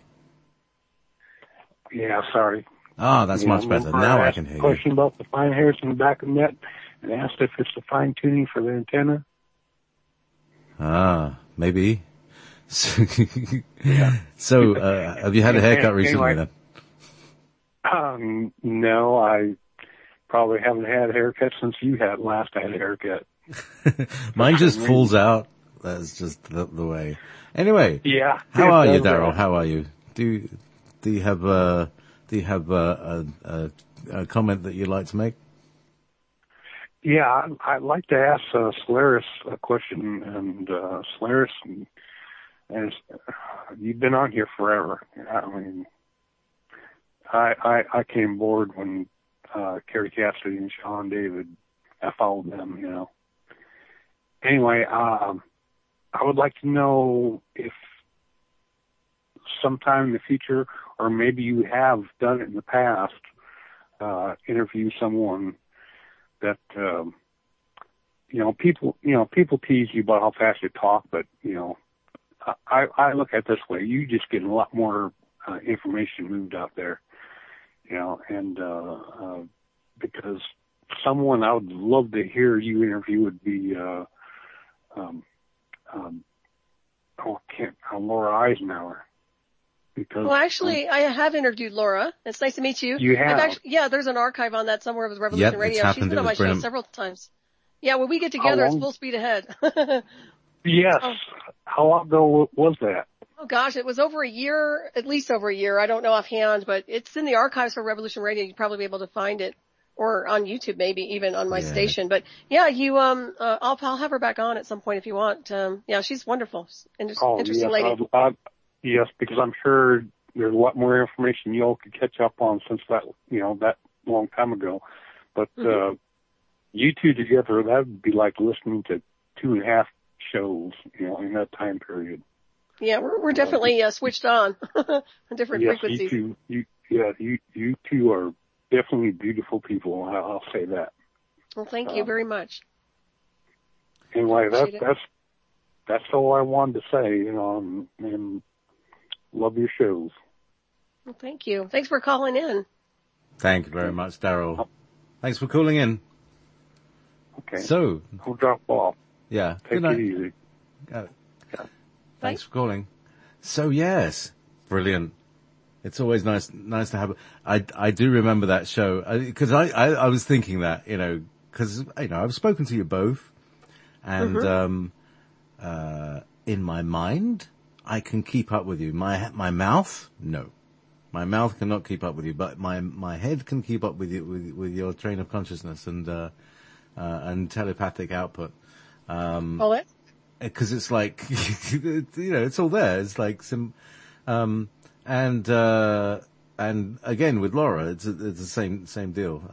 Yeah, sorry. Ah, that's much better. Now I can hear you. Question about the fine hairs in the back of the net and asked if it's the fine tuning for the antenna. Ah, maybe. So, have you had a haircut recently then? No, I probably haven't had a haircut since you had last had a haircut. Mine just falls out. That's just the way. Anyway. Yeah. How are you, Daryl? How are you? Do you have a comment that you'd like to make? Yeah, I'd like to ask Solaris a question, and Solaris, and you've been on here forever. I mean, I came aboard when Kerry Cassidy and Sean David, I followed them, you know. Anyway, I would like to know if sometime in the future, or maybe you have done it in the past, interview someone that, people tease you about how fast you talk, but, I look at it this way. You just get a lot more information moved out there, and because someone I would love to hear you interview would be Laura Eisenhower. Because, well, actually, I have interviewed Laura. It's nice to meet you. You have? There's an archive on that somewhere with Revolution Radio. She's been on my show several times. Yeah, when we get together, it's full speed ahead. Yes. Oh. How long ago was that? Oh gosh, it was over a year, at least over a year. I don't know offhand, but it's in the archives for Revolution Radio. You'd probably be able to find it, or on YouTube maybe, even on my station. But yeah, I'll have her back on at some point if you want. She's wonderful. Interesting lady. Yes, because I'm sure there's a lot more information y'all could catch up on since that, that long time ago. But, you two together, that would be like listening to 2.5 shows, in that time period. Yeah, we're definitely switched on different frequencies. You two are definitely beautiful people. I'll say that. Well, thank you very much. Anyway, that's all I wanted to say, and love your shows. Well, thank you. Thanks for calling in. Thank you very much, Daryl. Thanks for calling in. Okay. So, I'll drop off. Yeah. Take it easy. Thanks for calling. So yes, brilliant. It's always nice to have. I do remember that show because I was thinking that because I've spoken to you both, and in my mind I can keep up with you. My mouth, no. My mouth cannot keep up with you, but my head can keep up with you, with your train of consciousness and telepathic output. Because it's like, it's all there. It's like and again with Laura, it's the same deal.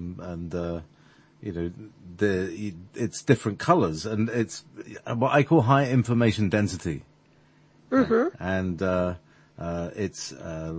It's different colors, and it's what I call high information density. And it's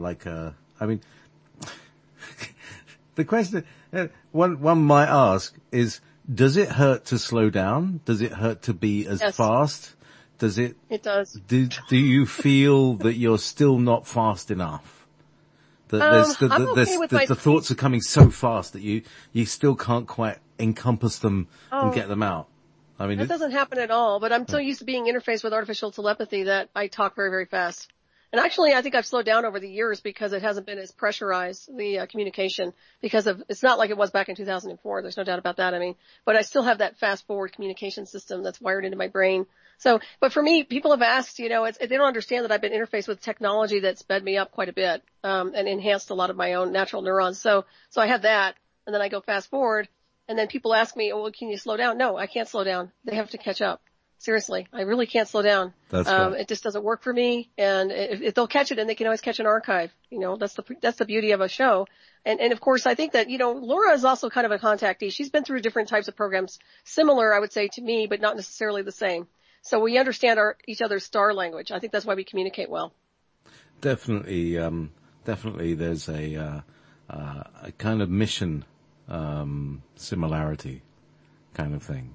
the question one might ask is, does it hurt to slow down? Does it hurt to be as fast? Does it? It does. Do you feel that you're still not fast enough? That the thoughts are coming so fast that you still can't quite encompass them and get them out. I mean, that doesn't happen at all, but I'm so used to being interfaced with artificial telepathy that I talk very, very fast. And actually, I think I've slowed down over the years because it hasn't been as pressurized, the communication, because it's not like it was back in 2004. There's no doubt about that. I mean, but I still have that fast forward communication system that's wired into my brain. So, but for me, people have asked, they don't understand that I've been interfaced with technology that's sped me up quite a bit, and enhanced a lot of my own natural neurons. So I have that, and then I go fast forward, and then people ask me, oh, well, can you slow down? No, I can't slow down. They have to catch up. Seriously, I really can't slow down. That's right. It just doesn't work for me. And if they'll catch it, and they can always catch an archive. That's the beauty of a show. And of course, I think that, Laura is also kind of a contactee. She's been through different types of programs, similar, I would say, to me, but not necessarily the same. So we understand each other's star language. I think that's why we communicate well. Definitely, there's a kind of mission, similarity kind of thing.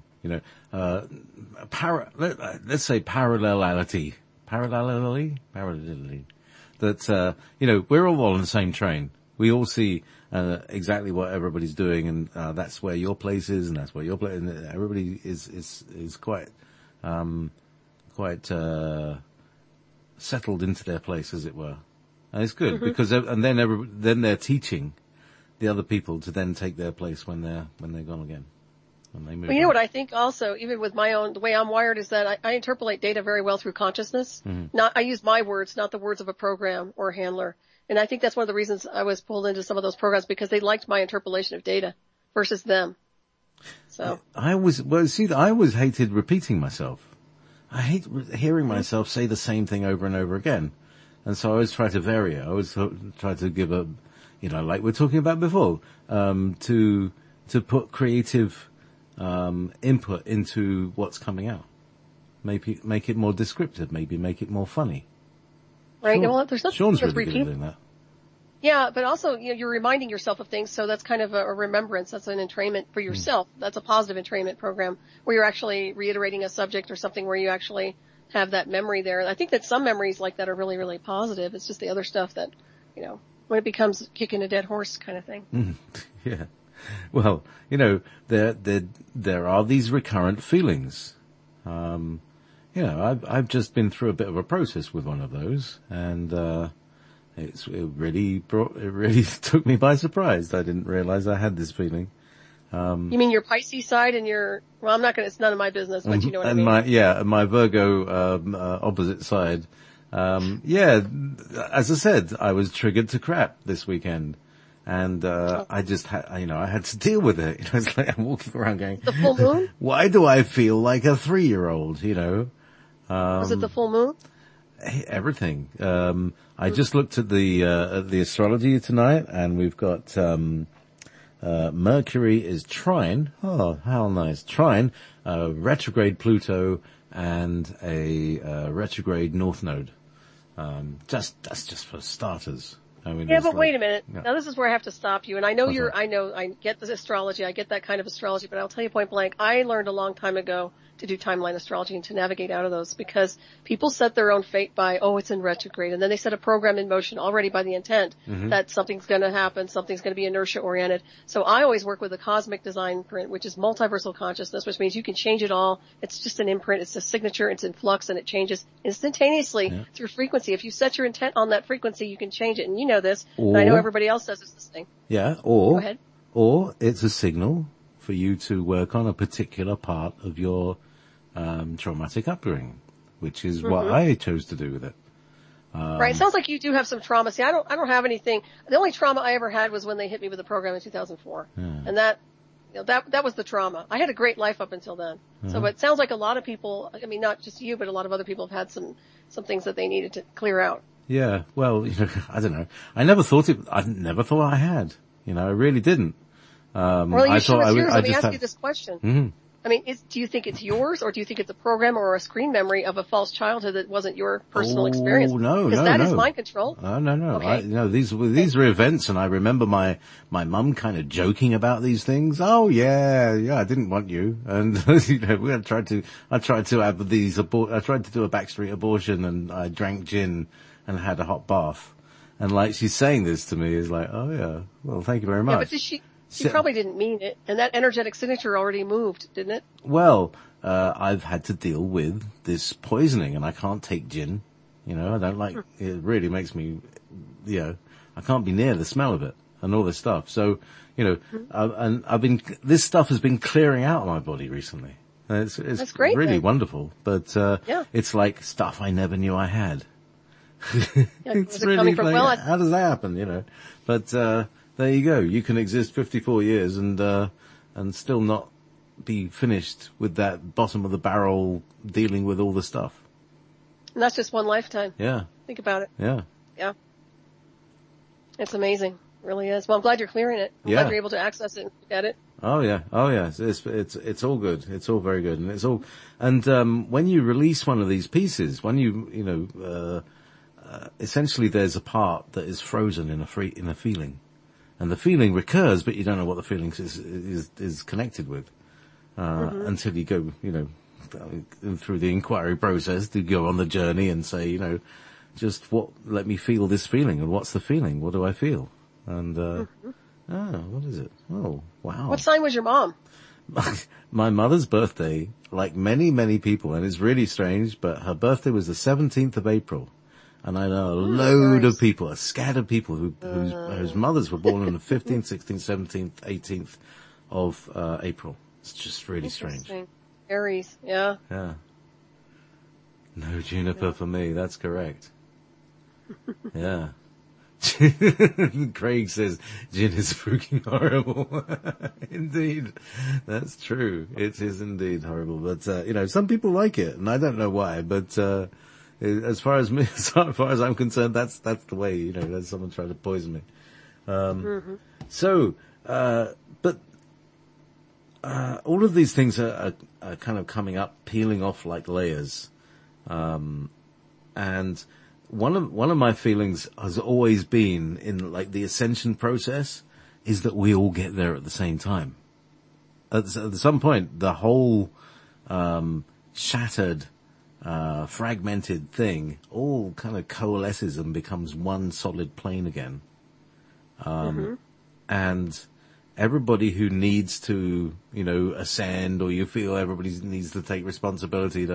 Let's say parallelity. That, we're all on the same train. We all see, exactly what everybody's doing, and, that's where your place is, and that's where your place, and everybody is quite, settled into their place, as it were. And it's good, because, and then they're teaching the other people to then take their place when they're gone again. Well, you know what I think also, even with the way I'm wired, is that I interpolate data very well through consciousness. I use my words, not the words of a program or a handler. And I think that's one of the reasons I was pulled into some of those programs, because they liked my interpolation of data versus them. So. I always hated repeating myself. I hate hearing myself say the same thing over and over again. And so I always try to vary it. I always try to give like we're talking about before, to put creative, input into what's coming out. Maybe make it more descriptive, maybe make it more funny. Right. Well, there's nothing Sean's that's really good at doing that. Yeah, but also, you're reminding yourself of things, so that's kind of a remembrance. That's an entrainment for yourself. That's a positive entrainment program where you're actually reiterating a subject or something where you actually have that memory there. And I think that some memories like that are really, really positive. It's just the other stuff that, when it becomes kicking a dead horse kind of thing. Yeah. Well, there are these recurrent feelings. I've just been through a bit of a process with one of those, and, it really took me by surprise. I didn't realize I had this feeling. You mean your Pisces side and it's none of my business, but you know what I mean? My Virgo, opposite side. As I said, I was triggered to crap this weekend. And, I just had, I had to deal with it. It's like I'm walking around going, the full moon? Why do I feel like a 3-year-old, Was it the full moon? Everything. I just looked at the astrology tonight, and we've got, Mercury is trine. Oh, how nice. Trine, retrograde Pluto, and a, retrograde North Node. That's just for starters. But wait a minute. Yeah. Now this is where I have to stop you. And I know I get this astrology. I get that kind of astrology, but I'll tell you point blank, I learned a long time ago to do timeline astrology and to navigate out of those, because people set their own fate by, it's in retrograde. And then they set a program in motion already by the intent that something's going to happen, something's going to be inertia oriented. So I always work with a cosmic design print, which is multiversal consciousness, which means you can change it all. It's just an imprint. It's a signature. It's in flux, and it changes instantaneously through frequency. If you set your intent on that frequency, you can change it. And you know this. And I know everybody else does this thing. Yeah. Go ahead. Or it's a signal for you to work on a particular part of your traumatic upbringing, which is what I chose to do with it. Right. It sounds like you do have some trauma. See, I don't have anything. The only trauma I ever had was when they hit me with the program in 2004. Yeah. And that was the trauma. I had a great life up until then. So it sounds like a lot of people, I mean, not just you, but a lot of other people have had some things that they needed to clear out. Yeah. Well, I don't know. I never thought I had, I really didn't. Well, you should have yours. Let me ask you this question. Mm-hmm. I mean, do you think it's yours, or do you think it's a program or a screen memory of a false childhood that wasn't your personal experience? No, because that is mind control. No. Okay. These are events, and I remember my mum kind of joking about these things. Oh yeah, I didn't want you, and I tried to have these I tried to do a backstreet abortion, and I drank gin and had a hot bath, and like she's saying this to me is like, oh yeah, well thank you very much. Yeah, but she probably didn't mean it, and that energetic signature already moved, didn't it? Well, I've had to deal with this poisoning, and I can't take gin. I don't like, it really makes me, I can't be near the smell of it and all this stuff. So, and this stuff has been clearing out of my body recently. It's That's great, really then. wonderful, but, it's like stuff I never knew I had. It's really like, how does that happen, But, there you go. You can exist 54 years and still not be finished with that bottom of the barrel dealing with all the stuff. And that's just one lifetime. Yeah. Think about it. Yeah. Yeah. It's amazing. It really is. Well, I'm glad you're clearing it. I'm glad you're able to access it and look at it. Oh yeah. It's all good. It's all very good. And when you release one of these pieces, when essentially there's a part that is frozen in a feeling. And the feeling recurs, but you don't know what the feeling is connected with, until you go, through the inquiry process to go on the journey and say, let me feel this feeling, and what's the feeling? What do I feel? And, what is it? Oh, wow. What sign was your mom? My mother's birthday, like many, many people, and it's really strange, but her birthday was the 17th of April. And I know a load of people, a scattered people whose mothers were born on the 15th, 16th, 17th, 18th of April. It's just really strange. Aries, yeah. Yeah. No juniper for me, that's correct. Yeah. Craig says, gin is freaking horrible. Indeed. That's true. It is indeed horrible. But, some people like it, and I don't know why, but, as far as I'm concerned, that's the way, there's someone trying to poison me. So, but, all of these things are kind of coming up, peeling off like layers. And one of my feelings has always been in like the ascension process is that we all get there at the same time. At some point, the whole, shattered, fragmented thing all kind of coalesces and becomes one solid plane again. And everybody who needs to, ascend, or you feel everybody needs to take responsibility,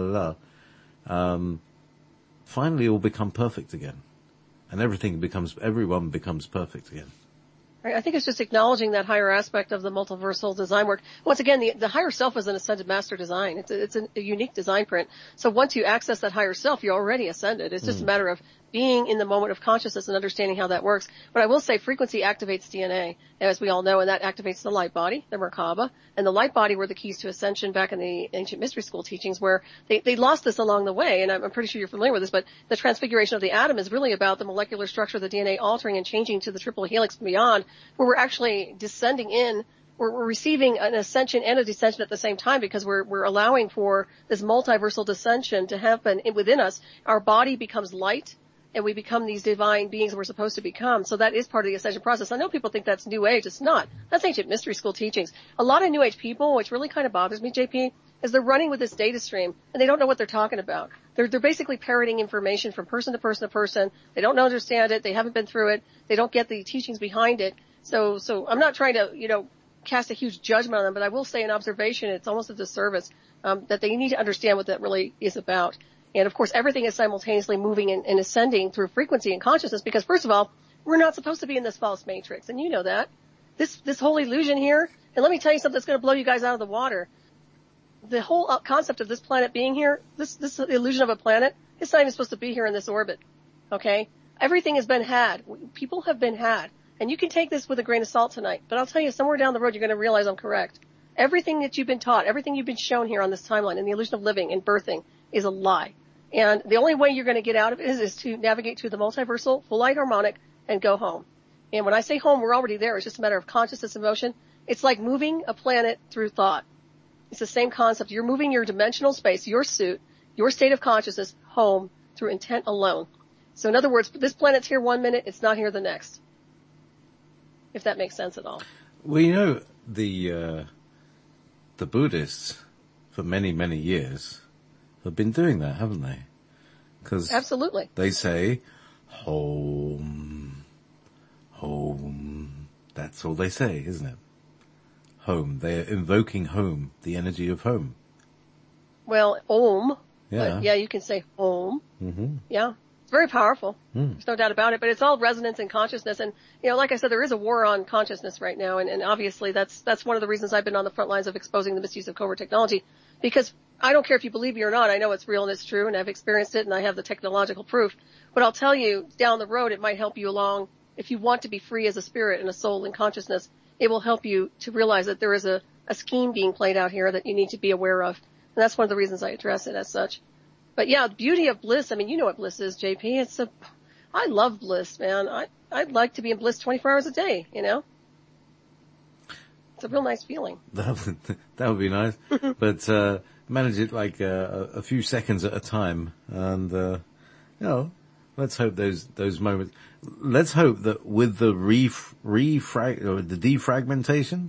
finally all become perfect again. And everyone becomes perfect again. Right. I think it's just acknowledging that higher aspect of the multiversal design work. Once again, the higher self is an ascended master design. It's a unique design print. So once you access that higher self, you're already ascended. It's just a matter of being in the moment of consciousness and understanding how that works. But I will say frequency activates DNA, as we all know, and that activates the light body, the Merkaba. And the light body were the keys to ascension back in the ancient mystery school teachings, where they lost this along the way. And I'm pretty sure you're familiar with this, but the transfiguration of the atom is really about the molecular structure of the DNA altering and changing to the triple helix and beyond, where we're actually descending in. We're receiving an ascension and a descension at the same time, because we're allowing for this multiversal descension to happen within us. Our body becomes light, and we become these divine beings we're supposed to become. So that is part of the ascension process. I know people think that's New Age. It's not. That's ancient mystery school teachings. A lot of New Age people, which really kind of bothers me, JP, is they're running with this data stream, and they don't know what they're talking about. They're basically parroting information from person to person to person. They don't understand it. They haven't been through it. They don't get the teachings behind it. So I'm not trying to, cast a huge judgment on them, but I will say an observation, it's almost a disservice, that they need to understand what that really is about. And of course, everything is simultaneously moving and ascending through frequency and consciousness, because first of all, we're not supposed to be in this false matrix, and you know that. This whole illusion here, and let me tell you something that's going to blow you guys out of the water. The whole concept of this planet being here, this illusion of a planet, it's not even supposed to be here in this orbit. Okay? Everything has been had. People have been had. And you can take this with a grain of salt tonight, but I'll tell you, somewhere down the road, you're going to realize I'm correct. Everything that you've been taught, everything you've been shown here on this timeline in the illusion of living and birthing is a lie. And the only way you're going to get out of it is to navigate to the multiversal, full light harmonic, and go home. And when I say home, we're already there. It's just a matter of consciousness and motion. It's like moving a planet through thought. It's the same concept. You're moving your dimensional space, your suit, your state of consciousness home through intent alone. So in other words, this planet's here 1 minute, it's not here the next. If that makes sense at all. Well, the Buddhists, for many, many years, have been doing that, haven't they? 'Cause absolutely. They say, home, home. That's all they say, isn't it? Home. They're invoking home, the energy of home. Well, Om. Yeah. But yeah, you can say home. Mm-hmm. Yeah. It's very powerful. There's no doubt about it, but it's all resonance and consciousness. And, like I said, there is a war on consciousness right now. And obviously that's one of the reasons I've been on the front lines of exposing the misuse of covert technology, because I don't care if you believe me or not. I know it's real and it's true, and I've experienced it, and I have the technological proof. But I'll tell you, down the road, it might help you along. If you want to be free as a spirit and a soul and consciousness, it will help you to realize that there is a a scheme being played out here that you need to be aware of. And that's one of the reasons I address it as such. But yeah, the beauty of bliss, I mean, you know what bliss is, JP. I love bliss, man. I'd like to be in bliss 24 hours a day, you know? It's a real nice feeling. That would be nice. But, manage it like, a few seconds at a time. And, you know, let's hope those moments, let's hope that with the or the defragmentation,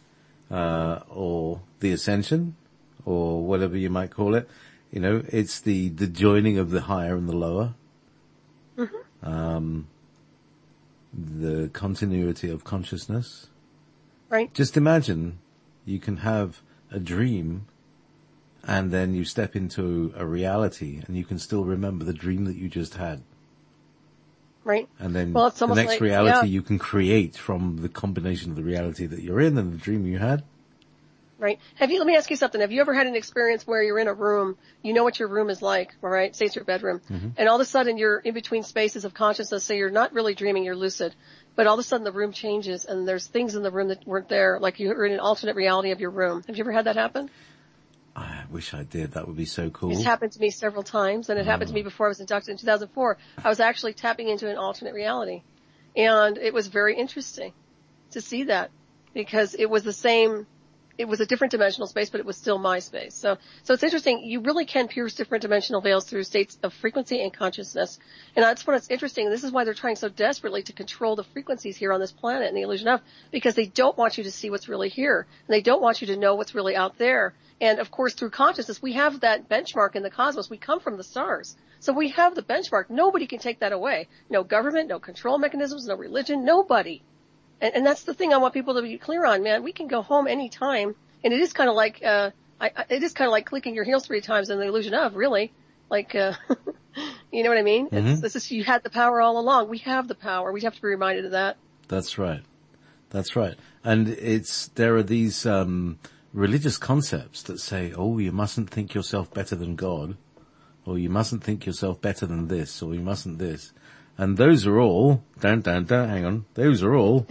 or the ascension, or whatever you might call it, you know, it's the joining of the higher and the lower. Mm-hmm. The continuity of consciousness. Right. Just imagine you can have a dream and then you step into a reality and you can still remember the dream that you just had. Right. And then it's the next like, reality you can create from the combination of the reality that you're in and the dream you had. Right. Let me ask you something. Have you ever had an experience where you're in a room, you know what your room is like, all right? Say it's your bedroom. Mm-hmm. And all of a sudden you're in between spaces of consciousness, so you're not really dreaming, you're lucid. But all of a sudden the room changes and there's things in the room that weren't there, like you're in an alternate reality of your room. Have you ever had that happen? I wish I did. That would be so cool. It's happened to me several times, and it happened to me before I was inducted in 2004. I was actually tapping into an alternate reality. And it was very interesting to see that because it was it was a different dimensional space, but it was still my space. So it's interesting. You really can pierce different dimensional veils through states of frequency and consciousness. And that's what's interesting. This is why they're trying so desperately to control the frequencies here on this planet and the illusion of, because they don't want you to see what's really here. And they don't want you to know what's really out there. And of course, through consciousness, we have that benchmark in the cosmos. We come from the stars. So we have the benchmark. Nobody can take that away. No government, no control mechanisms, no religion, nobody. And that's the thing I want people to be clear on, man. We can go home anytime. And it is kind of like, it is kind of like clicking your heels 3 times in the illusion of, really. Like, you know what I mean? Mm-hmm. This is, you had the power all along. We have the power. We have to be reminded of that. That's right. That's right. And there are these, religious concepts that say, oh, you mustn't think yourself better than God, or you mustn't think yourself better than this, or you mustn't this. And those are all, hang on, those are all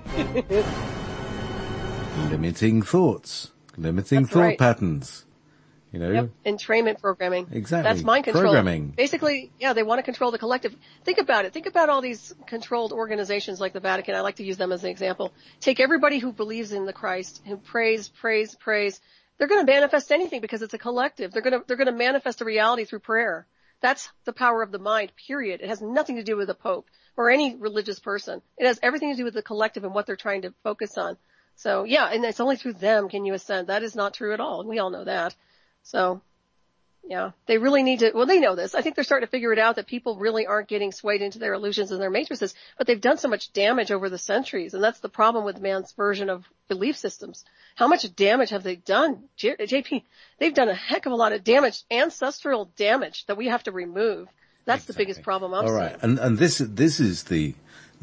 limiting thoughts, limiting thought patterns, you know. Yep. Entrainment programming. Exactly. That's mind control. Programming. Basically, yeah, they want to control the collective. Think about it. Think about all these controlled organizations like the Vatican. I like to use them as an example. Take everybody who believes in the Christ, who prays. They're going to manifest anything because it's a collective. They're going to manifest a reality through prayer. That's the power of the mind, period. It has nothing to do with the Pope or any religious person. It has everything to do with the collective and what they're trying to focus on. So yeah, and it's only through them can you ascend. That is not true at all. We all know that. So yeah, they really need to, well, they know this. I think they're starting to figure it out that people really aren't getting swayed into their illusions and their matrices, but they've done so much damage over the centuries. And that's the problem with man's version of belief systems. How much damage have they done? JP, they've done a heck of a lot of damage, ancestral damage that we have to remove. That's exactly the biggest problem I'm seeing. All right. And this is the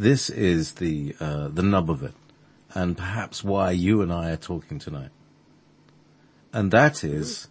nub of it. And perhaps why you and I are talking tonight. And that is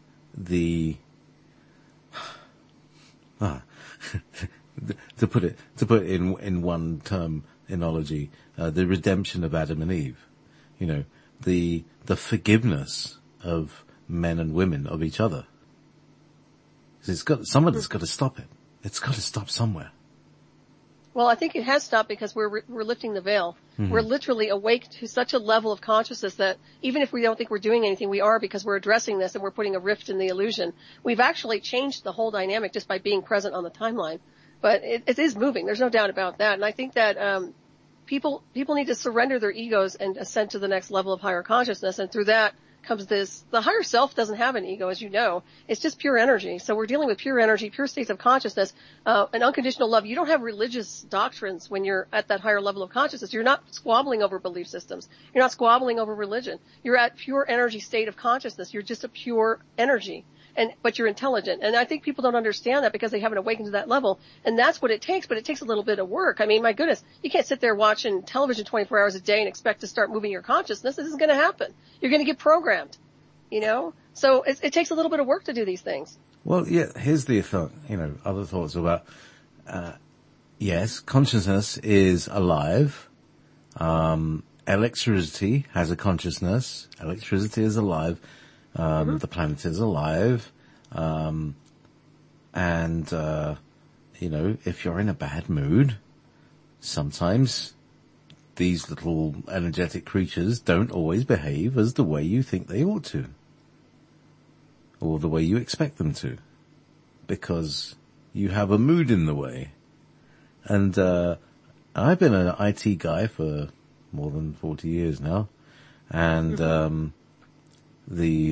to put it in one terminology, the redemption of Adam and Eve. You know, the forgiveness of men and women of each other. Somebody's got to stop it. It's got to stop somewhere. Well, I think it has stopped because we're lifting the veil. Mm-hmm. We're literally awake to such a level of consciousness that even if we don't think we're doing anything, we are, because we're addressing this and we're putting a rift in the illusion. We've actually changed the whole dynamic just by being present on the timeline. But it is moving. There's no doubt about that. And I think that people need to surrender their egos and ascend to the next level of higher consciousness. And through that comes the higher self doesn't have an ego, as you know. It's just pure energy. So we're dealing with pure energy, pure states of consciousness, and unconditional love. You don't have religious doctrines when you're at that higher level of consciousness. You're not squabbling over belief systems. You're not squabbling over religion. You're at pure energy state of consciousness. You're just a pure energy. But you're intelligent. And I think people don't understand that because they haven't awakened to that level. And that's what it takes, but it takes a little bit of work. I mean, my goodness, you can't sit there watching television 24 hours a day and expect to start moving your consciousness. This isn't going to happen. You're going to get programmed, you know? So it takes a little bit of work to do these things. Well, yeah, here's the thought, other thoughts about, yes, consciousness is alive, and electricity has a consciousness. Electricity is alive. The planet is alive. And if you're in a bad mood, sometimes these little energetic creatures don't always behave as the way you think they ought to. Or the way you expect them to. Because you have a mood in the way. And, I've been an IT guy for more than 40 years now. And, the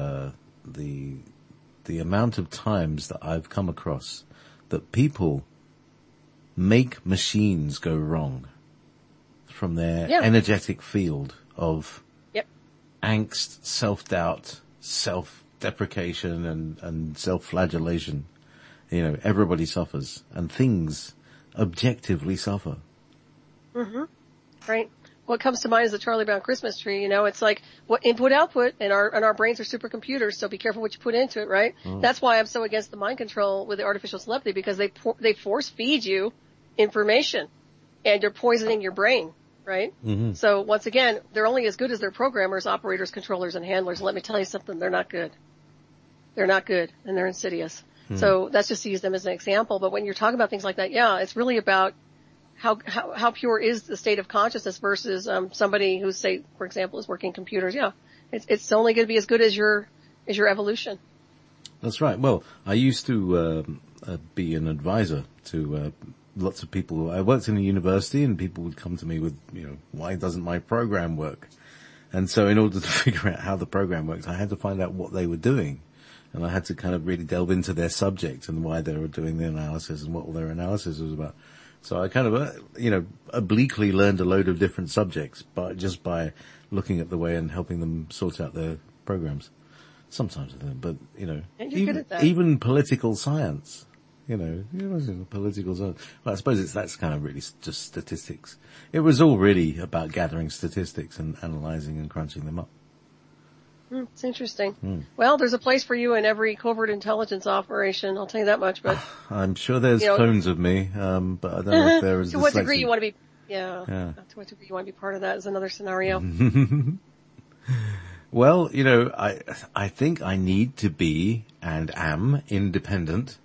amount of times that I've come across that people make machines go wrong from their energetic field of angst, self-doubt, self-deprecation and self-flagellation. Everybody suffers and things objectively suffer. Right. What comes to mind is the Charlie Brown Christmas tree. It's like what input output, and our brains are supercomputers. So be careful what you put into it, right? That's why I'm so against the mind control with the artificial celebrity, because they force feed you information, and you're poisoning your brain, right? So once again, they're only as good as their programmers, operators, controllers, and handlers. Let me tell you something: they're not good. They're not good, and they're insidious. So that's just to use them as an example. But when you're talking about things like that, it's really about how pure is the state of consciousness versus somebody who, say, for example, is working computers. It's only going to be as good as your evolution. That's right. Well, I used to be an advisor to lots of people. I worked in a university, and people would come to me with, why doesn't my program work? And so in order to figure out how the program works, I had to find out what they were doing. And I had to kind of really delve into their subject and why they were doing the analysis and what all their analysis was about. So I kind of, obliquely learned a load of different subjects, but just by looking at the way and helping them sort out their programs. Sometimes with them, but, And you're good at that. Even political science, political science. Well, I suppose that's kind of really just statistics. It was all really about gathering statistics and analyzing and crunching them up. It's interesting. Well, there's a place for you in every covert intelligence operation, I'll tell you that much, but. I'm sure there's clones of me, but I don't know if there is. To what degree you want to be, to what degree you want to be part of that is another scenario. Well, I think I need to be and am independent,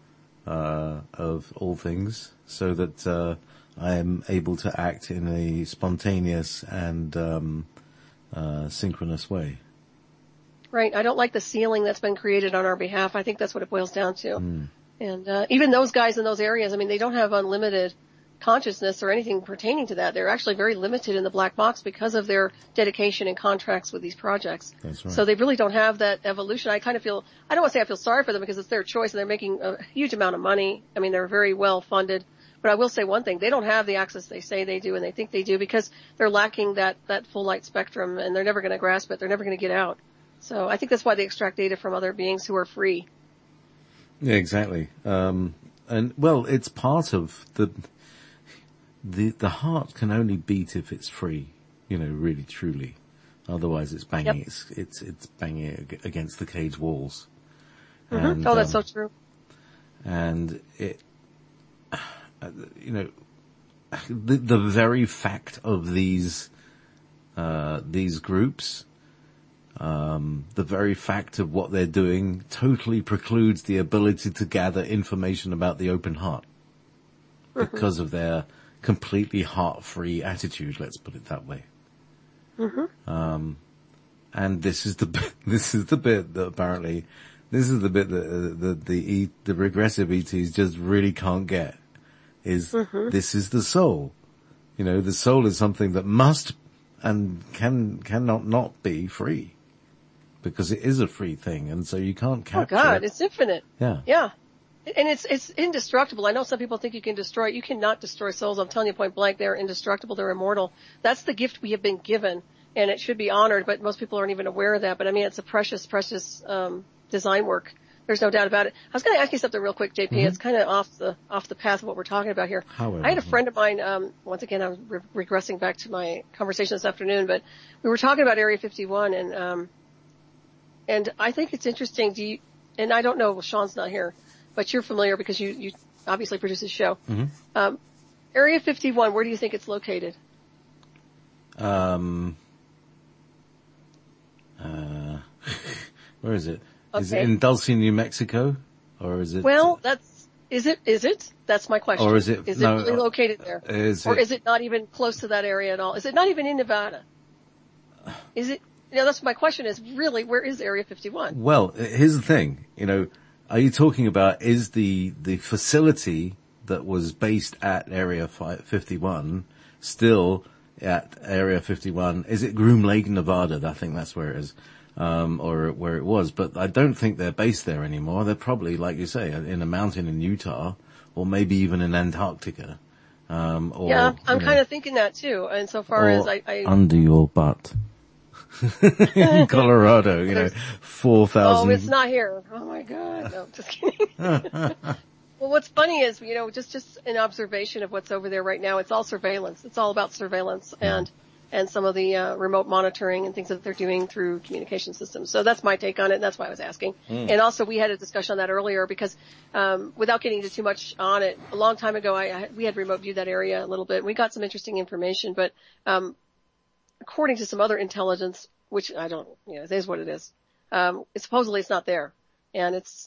of all things so that, I am able to act in a spontaneous and, synchronous way. Right. I don't like the ceiling that's been created on our behalf. I think that's what it boils down to. And even those guys in those areas, they don't have unlimited consciousness or anything pertaining to that. They're actually very limited in the black box because of their dedication and contracts with these projects. That's right. So they really don't have that evolution. I don't want to say I feel sorry for them because it's their choice and they're making a huge amount of money. They're very well funded. But I will say one thing, they don't have the access they say they do and they think they do because they're lacking that full light spectrum and they're never going to grasp it. They're never going to get out. So I think that's why they extract data from other beings who are free. Yeah, exactly. And well, it's part of the heart can only beat if it's free, really truly. Otherwise it's banging, it's banging against the cage walls. And, that's so true. And it, the very fact of these groups, the very fact of what they're doing totally precludes the ability to gather information about the open heart because of their completely heart-free attitude, let's put it that way. And this is the bit that apparently, this is the bit that the regressive ETs just really can't get, is this is the soul. The soul is something that must and cannot not be free. Because it is a free thing, and so you can't capture it. Oh God, it's infinite. Yeah. Yeah. And it's indestructible. I know some people think you can destroy it. You cannot destroy souls. I'm telling you point blank, they're indestructible, they're immortal. That's the gift we have been given, and it should be honored, but most people aren't even aware of that. But it's a precious, design work. There's no doubt about it. I was going to ask you something real quick, JP. It's kind of off the path of what we're talking about here. However, I had a friend of mine, once again, I'm regressing back to my conversation this afternoon, but we were talking about Area 51 and I think it's interesting. And I don't know, Sean's not here, but you're familiar because you obviously produce a show. Area 51, where do you think it's located? Where is it? Okay. Is it in Dulce, New Mexico? Or is it? Well, is it? That's my question. Or is it? No, really located there? Is it not even close to that area at all? Is it not even in Nevada? Is it? That's my question is really, where is Area 51? Well, here's the thing, are you talking about, is the facility that was based at Area 51 still at Area 51? Is it Groom Lake, Nevada? I think that's where it is. Or where it was, but I don't think they're based there anymore. They're probably, like you say, in a mountain in Utah, or maybe even in Antarctica. I'm kind of thinking that too. And so far as I under your butt. In Colorado, 4,000. Oh, it's not here. Oh my God. No, just kidding. Well, what's funny is, just an observation of what's over there right now. It's all surveillance. It's all about surveillance and some of the remote monitoring and things that they're doing through communication systems. So that's my take on it, and that's why I was asking. And also, we had a discussion on that earlier because, without getting into too much on it, a long time ago, we had remote viewed that area a little bit. We got some interesting information, but according to some other intelligence, which I don't, it is what it is. Supposedly it's not there, and it's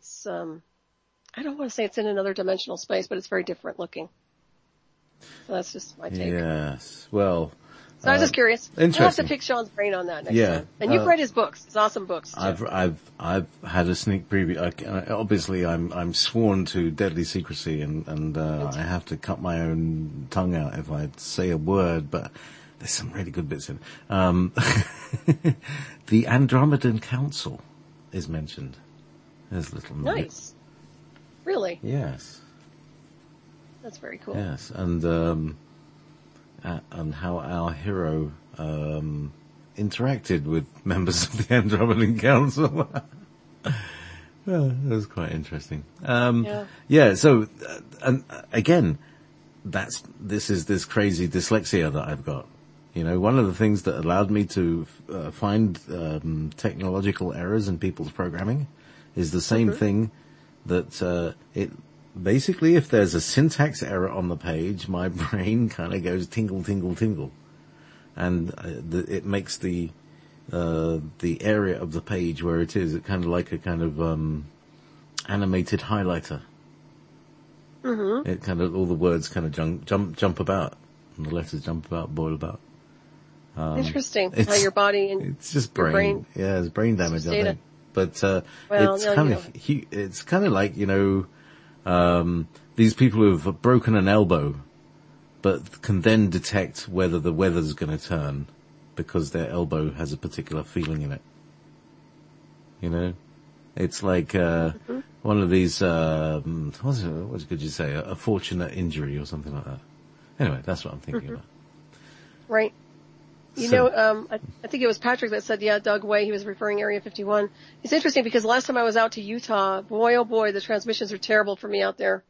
I don't want to say it's in another dimensional space, but it's very different looking. So that's just my take. Yes. Well. So I was just curious. Interesting. We'll have to pick Sean's brain on that next time. And you've read his books. It's awesome books. Too. I've had a sneak preview. Obviously I'm sworn to deadly secrecy and I have to cut my own tongue out if I say a word, but there's some really good bits in it. The Andromedan Council is mentioned. There's a little nice. Really? Yes. That's very cool. Yes. And how our hero interacted with members of the Andromedan Council. That was quite interesting. So, and again, this is this crazy dyslexia that I've got. One of the things that allowed me to find technological errors in people's programming is the same thing that it basically, if there's a syntax error on the page, my brain kind of goes tingle, tingle, tingle, and it makes the area of the page where it is, it kind of like a kind of animated highlighter. Mm-hmm. It kind of, all the words kind of jump about, and the letters jump about, boil about. Interesting how your body and it's just brain. Yeah, it's brain damage, I think. But it's kind of like these people who've broken an elbow, but can then detect whether the weather's going to turn because their elbow has a particular feeling in it. It's like one of these. What could you say? A fortunate injury or something like that. Anyway, that's what I'm thinking about. Right. I think it was Patrick that said, Doug Way, he was referring Area 51. It's interesting because last time I was out to Utah, boy, oh boy, the transmissions are terrible for me out there.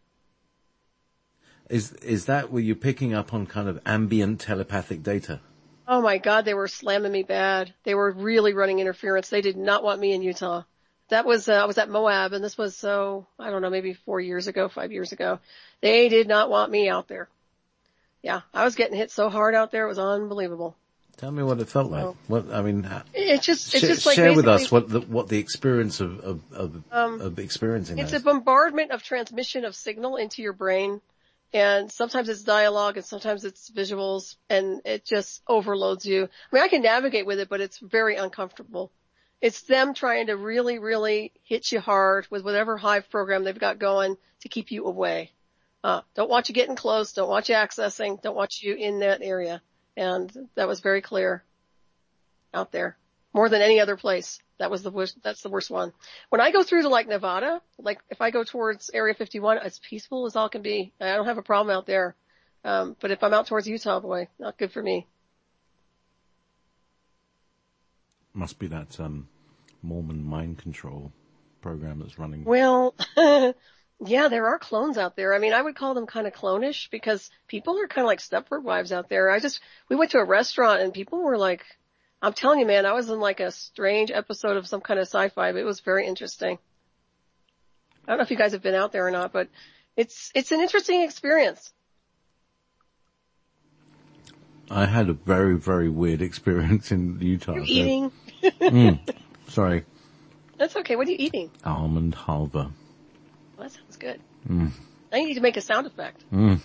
Is that where you're picking up on kind of ambient telepathic data? Oh my God, they were slamming me bad. They were really running interference. They did not want me in Utah. That was, I was at Moab, and this was, I don't know, maybe 5 years ago. They did not want me out there. Yeah, I was getting hit so hard out there, it was unbelievable. Tell me what it felt like. It's just like share with us what the experience of experiencing. It's a bombardment of transmission of signal into your brain, and sometimes it's dialogue, and sometimes it's visuals, and it just overloads you. I mean, I can navigate with it, but it's very uncomfortable. It's them trying to really, really hit you hard with whatever Hive program they've got going to keep you away. Don't want you getting close, don't want you accessing, don't want you in that area. And that was very clear out there. More than any other place. That's the worst one. When I go through to like Nevada, like if I go towards Area 51, as peaceful as all can be. I don't have a problem out there. But if I'm out towards Utah, boy, not good for me. Must be that, Mormon mind control program that's running. Well, yeah, there are clones out there. I mean, I would call them kind of clonish because people are kind of like Stepford wives out there. We went to a restaurant and people were like, I'm telling you, man, I was in like a strange episode of some kind of sci-fi, but it was very interesting. I don't know if you guys have been out there or not, but it's an interesting experience. I had a very, very weird experience in Utah. You're eating. Sorry. That's okay. What are you eating? Almond halva. Well, that sounds good. Now you need to make a sound effect. No,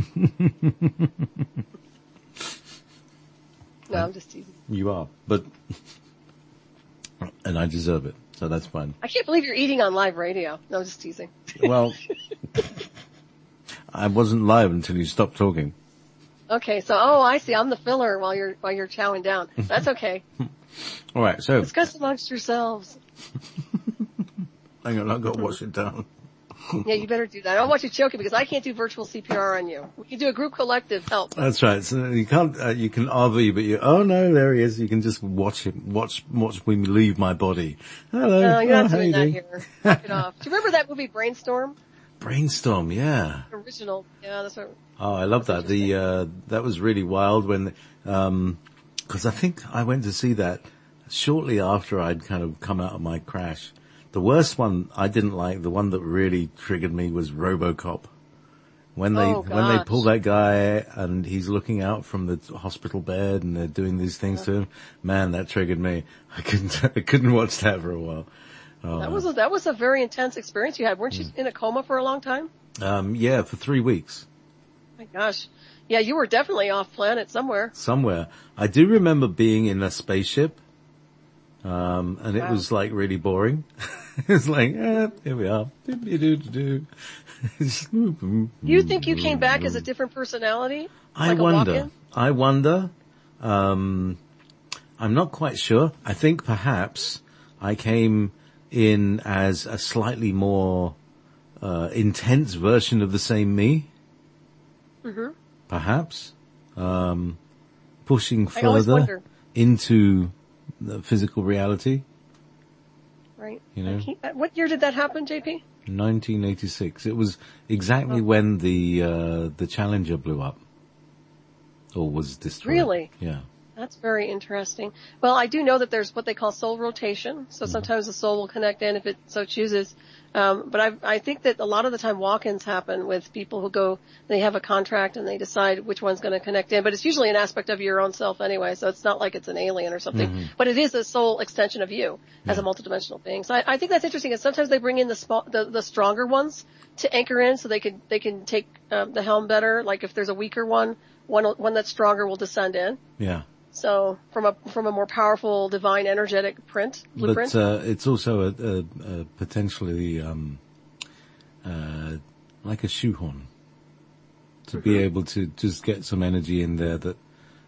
I'm just teasing. You are, but, and I deserve it, so that's fine. I can't believe you're eating on live radio. No, I'm just teasing. Well, I wasn't live until you stopped talking. Okay, so, I see. I'm the filler while you're chowing down. That's okay. All right, so. Discuss amongst yourselves. Hang on, I've got to wash it down. Yeah, you better do that. I don't want you choking because I can't do virtual CPR on you. We can do a group collective help. That's right. So you can't, you can RV, but oh no, there he is. You can just watch me leave my body. Hello. No, you're not doing that here. Knock it off. Do you remember that movie Brainstorm? Brainstorm, yeah. Original. Yeah, that's what. Oh, I love that. That was really wild when, cause I think I went to see that shortly after I'd kind of come out of my crash. The worst one I didn't like, the one that really triggered me was RoboCop. When they pull that guy and he's looking out from the hospital bed and they're doing these things to him, man, that triggered me. I couldn't watch that for a while. That was a very intense experience you had. Weren't you in a coma for a long time? Yeah, for 3 weeks. My gosh. Yeah, you were definitely off planet somewhere. I do remember being in a spaceship. And it was like really boring. It's like, here we are. You think you came back as a different personality? I wonder. I'm not quite sure. I think perhaps I came in as a slightly more, intense version of the same me. Mm-hmm. Perhaps. Pushing further into the physical reality. Right. You know. What year did that happen, JP? 1986. It was exactly when the Challenger blew up. Or was destroyed. Really? Yeah. That's very interesting. Well, I do know that there's what they call soul rotation. So sometimes the soul will connect in if it so chooses. But I think that a lot of the time walk-ins happen with people who go, they have a contract and they decide which one's going to connect in. But it's usually an aspect of your own self anyway. So it's not like it's an alien or something. Mm-hmm. But it is a soul extension of you as a multidimensional being. So I think that's interesting. And sometimes they bring in the stronger ones to anchor in so they can take, the helm better. Like if there's a weaker one that's stronger will descend in. Yeah. So from a more powerful divine energetic blueprint. But it's also a potentially like a shoehorn to be able to just get some energy in there that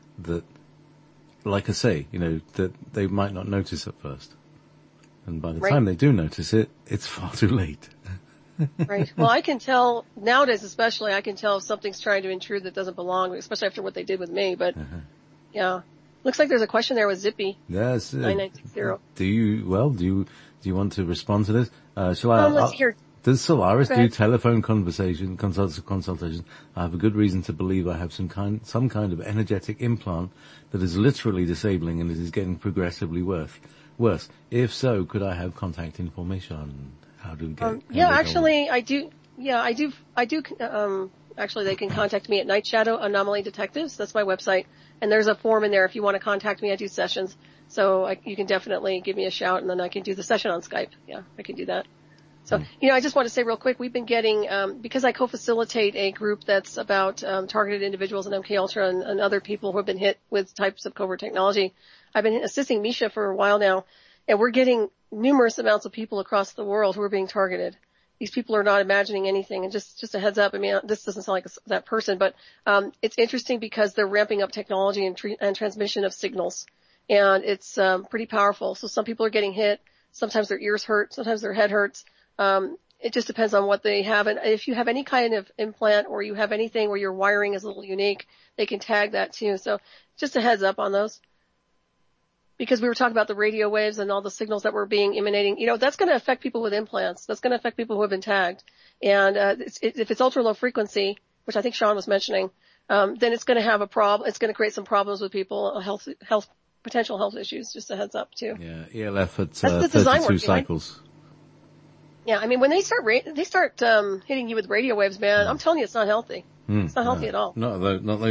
like I say, that they might not notice at first. And by the time they do notice it, it's far too late. Right. Well, I can tell nowadays, especially, I can tell if something's trying to intrude that doesn't belong, especially after what they did with me. But yeah, looks like there's a question there with Zippy. Yes. 9960. Do you want to respond to this? Shall I? Let's hear. Does Solaris do telephone consultations? I have a good reason to believe I have some kind of energetic implant that is literally disabling and it is getting progressively worse. If so, could I have contact information? How do we get? I do. Yeah, I do. Actually, they can contact me at Night Shadow Anomaly Detectives. That's my website. And there's a form in there if you want to contact me. I do sessions. So you can definitely give me a shout and then I can do the session on Skype. Yeah, I can do that. So, I just want to say real quick, we've been getting, because I co-facilitate a group that's about, targeted individuals in MKUltra and other people who have been hit with types of covert technology. I've been assisting Misha for a while now and we're getting numerous amounts of people across the world who are being targeted. These people are not imagining anything. And just a heads up, I mean, this doesn't sound like that person, but, it's interesting because they're ramping up technology and transmission of signals. And it's, pretty powerful. So some people are getting hit. Sometimes their ears hurt. Sometimes their head hurts. It just depends on what they have. And if you have any kind of implant or you have anything where your wiring is a little unique, they can tag that too. So just a heads up on those. Because we were talking about the radio waves and all the signals that were being emanating, that's going to affect people with implants. That's going to affect people who have been tagged. And, if it's ultra low frequency, which I think Sean was mentioning, then it's going to have a problem. It's going to create some problems with people, potential health issues. Just a heads up too. Yeah. ELF at 32 cycles. Yeah, I mean, when they start hitting you with radio waves, man, I'm telling you, it's not healthy. It's not healthy at all. Not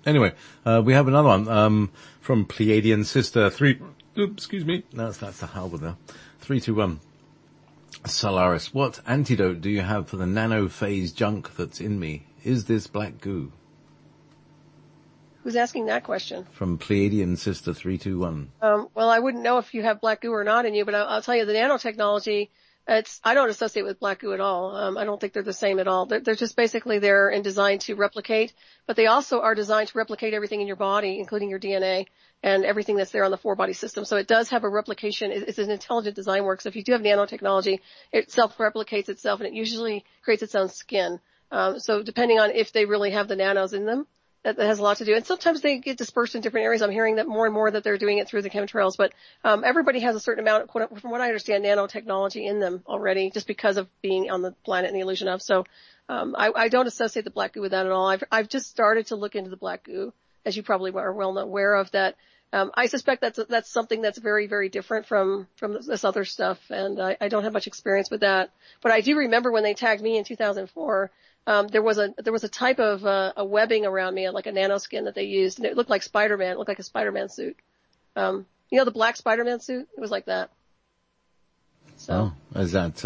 Anyway, we have another one, from Pleiadian Sister 3, excuse me. No, that's the Halberd there. 321. Solaris, what antidote do you have for the nanophase junk that's in me? Is this black goo? Who's asking that question? From Pleiadian Sister 321. Well, I wouldn't know if you have black goo or not in you, but I'll tell you the nanotechnology, I don't associate with black goo at all. I don't think they're the same at all. They're just basically there and designed to replicate, but they also are designed to replicate everything in your body, including your DNA and everything that's there on the 4-body system. So it does have a replication. It's an intelligent design work. So if you do have nanotechnology, it self-replicates itself and it usually creates its own skin. So depending on if they really have the nanos in them, that has a lot to do. And sometimes they get dispersed in different areas. I'm hearing that more and more that they're doing it through the chemtrails, but everybody has a certain amount, from what I understand, nanotechnology in them already, just because of being on the planet and the illusion of. So I don't associate the black goo with that at all. I've just started to look into the black goo, as you probably are well aware of that. I suspect that's something that's very, very different from this other stuff, and I don't have much experience with that. But I do remember when they tagged me in 2004. There was a type of a webbing around me, like a nanoskin that they used, and it looked like Spider-Man. It looked like a Spider-Man suit. You know the black Spider-Man suit? It was like that. So. Oh, is that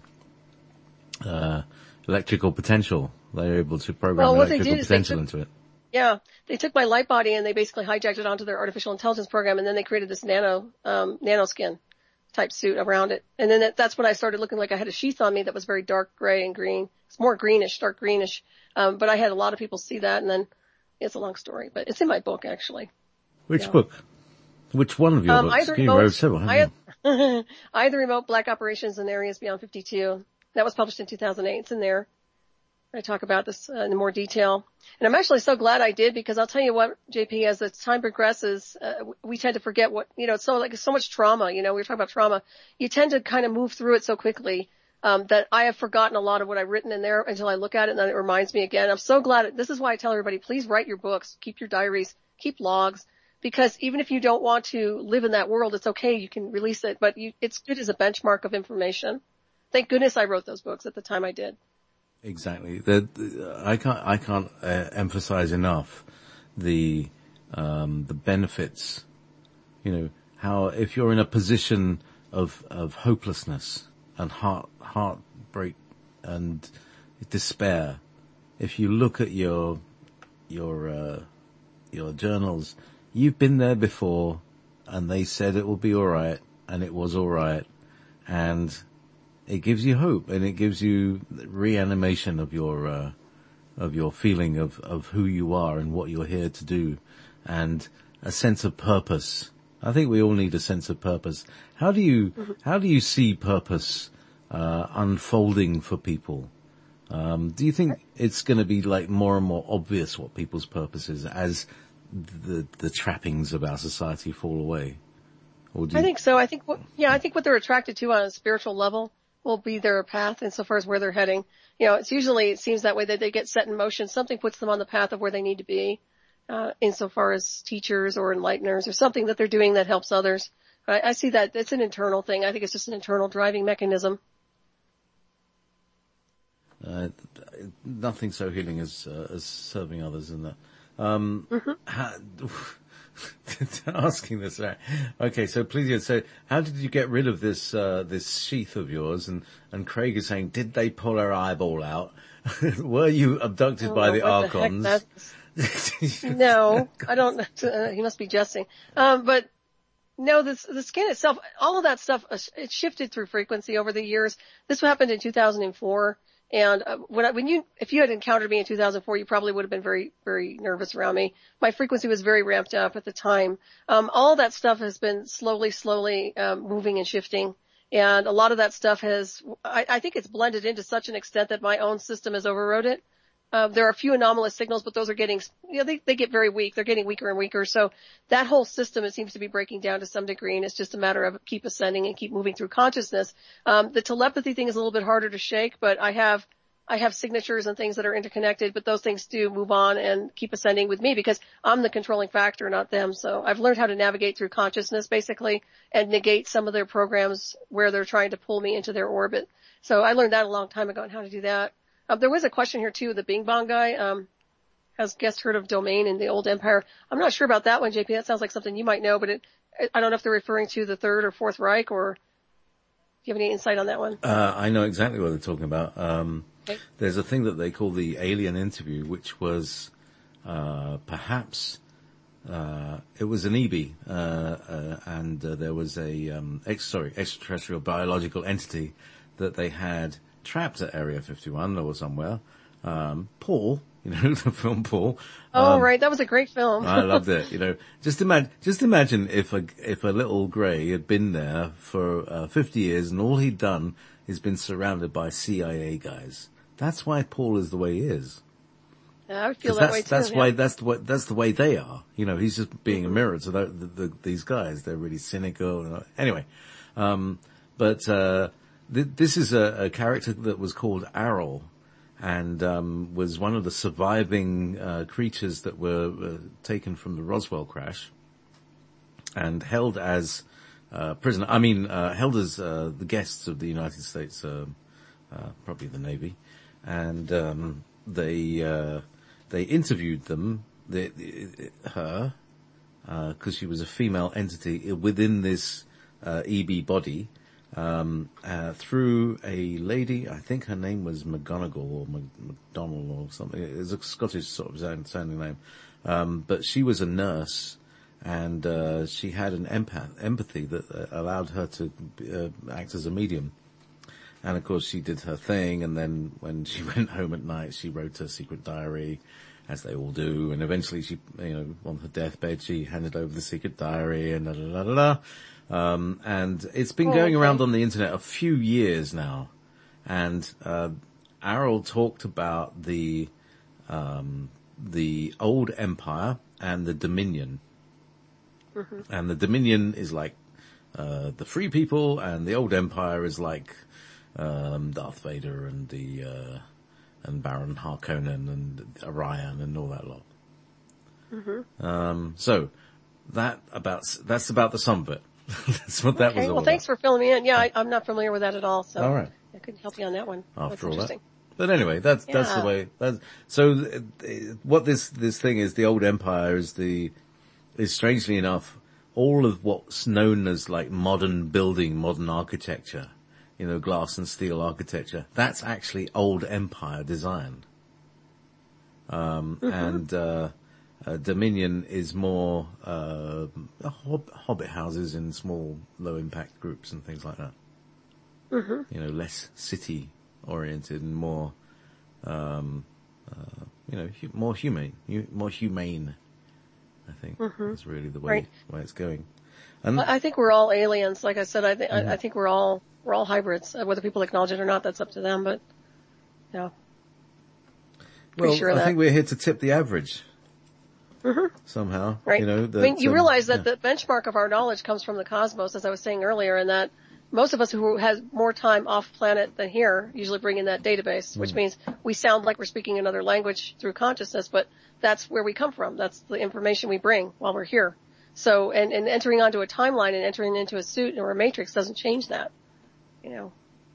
electrical potential? They're able to program electrical potential into it. Yeah, they took my light body and they basically hijacked it onto their artificial intelligence program, and then they created this nanoskin type suit around it. And then that's when I started looking like I had a sheath on me that was very dark gray and green. It's more greenish, dark greenish. But I had a lot of people see that, and then it's a long story, but it's in my book actually. Which book? Which one of your books? You wrote several, haven't you? I had the remote black operations in areas beyond 52. That was published in 2008. It's in there. I talk about this in more detail. And I'm actually so glad I did, because I'll tell you what, JP, as the time progresses, we tend to forget what, it's so much trauma, we were talking about trauma. You tend to kind of move through it so quickly, that I have forgotten a lot of what I've written in there until I look at it, and then it reminds me again. I'm so glad. This is why I tell everybody, please write your books, keep your diaries, keep logs, because even if you don't want to live in that world, it's okay. You can release it, but it's good as a benchmark of information. Thank goodness I wrote those books at the time I did. Exactly. I can't emphasize enough the benefits. How if you're in a position of hopelessness and heartbreak and despair, if you look at your journals, you've been there before, and they said it will be all right, and it was all right, and it gives you hope, and it gives you reanimation of your feeling of who you are and what you're here to do, and a sense of purpose. I think we all need a sense of purpose. How do you see purpose unfolding for people? Do you think it's going to be like more and more obvious what people's purpose is as the trappings of our society fall away? I think so. I think what they're attracted to on a spiritual level will be their path insofar as where they're heading. It seems that way, that they get set in motion. Something puts them on the path of where they need to be, insofar as teachers or enlighteners or something that they're doing that helps others. I see that it's an internal thing. I think it's just an internal driving mechanism. Nothing so healing as serving others in that. Asking this, right? Okay, so please, so how did you get rid of this sheath of yours? And Craig is saying, did they pull her eyeball out? Were you abducted by the Archons? No, I don't. He must be jesting. But no, the skin itself, all of that stuff, it shifted through frequency over the years. This happened in 2004. And if you had encountered me in 2004, you probably would have been very, very nervous around me. My frequency was very ramped up at the time. All that stuff has been slowly, moving and shifting. And a lot of that stuff I think it's blended into such an extent that my own system has overrode it. There are a few anomalous signals, but those are getting, they get very weak. They're getting weaker and weaker. So that whole system, it seems to be breaking down to some degree, and it's just a matter of keep ascending and keep moving through consciousness. The telepathy thing is a little bit harder to shake, but I have signatures and things that are interconnected, but those things do move on and keep ascending with me because I'm the controlling factor, not them. So I've learned how to navigate through consciousness basically and negate some of their programs where they're trying to pull me into their orbit. So I learned that a long time ago on how to do that. There was a question here too, the Bing Bong guy. has guest heard of Domain and the Old Empire? I'm not sure about that one, JP. That sounds like something you might know, but I don't know if they're referring to the Third or Fourth Reich, or do you have any insight on that one? I know exactly what they're talking about. Okay. There's a thing that they call the Alien Interview, which was perhaps it was an EB, and there was a extraterrestrial biological entity that they had trapped at Area 51 or somewhere. Paul, you know, the film Paul. Oh, right. That was a great film. I loved it. You know, just imagine if a little Gray had been there for 50 years and all he'd done is been surrounded by CIA guys. That's why Paul is the way he is. Yeah, I would feel that way too. That's the way they are. You know, he's just being a mirror to these guys. They're really cynical. Anyway, this is a character that was called Arrow, and was one of the surviving creatures that were taken from the Roswell crash and held as prisoner. Held as the guests of the United States, probably the Navy, and they interviewed them, her, because she was a female entity within this EB body. Through a lady, I think her name was McGonagall or McDonald or something. It was a Scottish sort of sounding name. But she was a nurse, and she had an empathy that allowed her to act as a medium. And of course she did her thing, and then when she went home at night, she wrote her secret diary, as they all do, and eventually she, you know, on her deathbed, she handed over the secret diary, and and it's been going around on the internet a few years now. And, Errol talked about the old empire and the Dominion. Mm-hmm. And the Dominion is like, the free people, and the old empire is like, Darth Vader and and Baron Harkonnen and Orion and all that lot. Mm-hmm. So that's about the sun bit. That's what that was all well, about. thanks for filling me in. Yeah, I'm not familiar with that at all, so all right. I couldn't help you on that one. After all interesting. that. But anyway, that's the way. What this thing is, the old empire is strangely enough, all of what's known as like modern architecture, you know, glass and steel architecture, that's actually old empire design. And Dominion is more hobbit houses in small, low-impact groups and things like that. Mm-hmm. You know, less city-oriented and more, more humane. I think is really the way it's going. And I think we're all aliens. Like I said, I think we're all hybrids. Whether people acknowledge it or not, that's up to them. But yeah, well, sure I think we're here to tip the average. Mm-hmm. Somehow, right? You know, you realize that the benchmark of our knowledge comes from the cosmos, as I was saying earlier, and that most of us who has more time off planet than here usually bring in that database, which means we sound like we're speaking another language through consciousness, but that's where we come from. That's the information we bring while we're here. So, and entering onto a timeline and entering into a suit or a matrix doesn't change that, you know.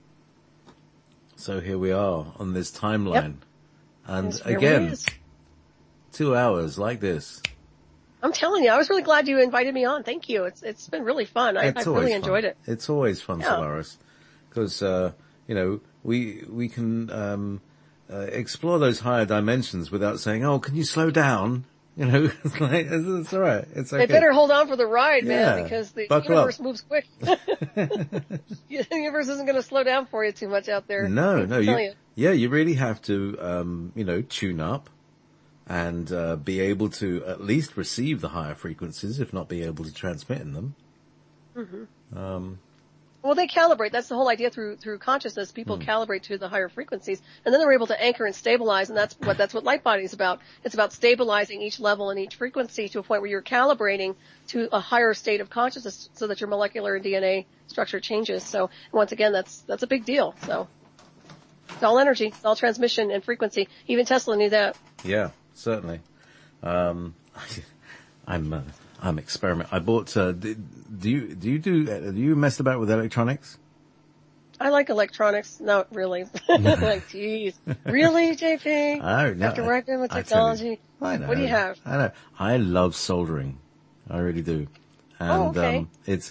So here we are on this timeline. Yep. And yes, again, 2 hours like this. I'm telling you, I was really glad you invited me on. Thank you. It's been really fun. I've really enjoyed it. It's always fun, Solaris. Because, we can, explore those higher dimensions without saying, oh, can you slow down? You know, it's like, it's alright. It's okay. They better hold on for the ride, man, because the universe moves quick. The universe isn't going to slow down for you too much out there. No. You really have to, tune up and, be able to at least receive the higher frequencies, if not be able to transmit in them. Mm-hmm. Well, they calibrate. That's the whole idea through consciousness. People calibrate to the higher frequencies, and then they're able to anchor and stabilize, and that's what light body is about. It's about stabilizing each level and each frequency to a point where you're calibrating to a higher state of consciousness so that your molecular and DNA structure changes. So once again, that's a big deal. So it's all energy, it's all transmission and frequency. Even Tesla knew that. Yeah, certainly. I'm experiment. I bought, do you mess about with electronics? I like electronics. Not really. Like, geez. Really, JP? After working with technology? I know. What do you have? I know. I love soldering. I really do. And, okay.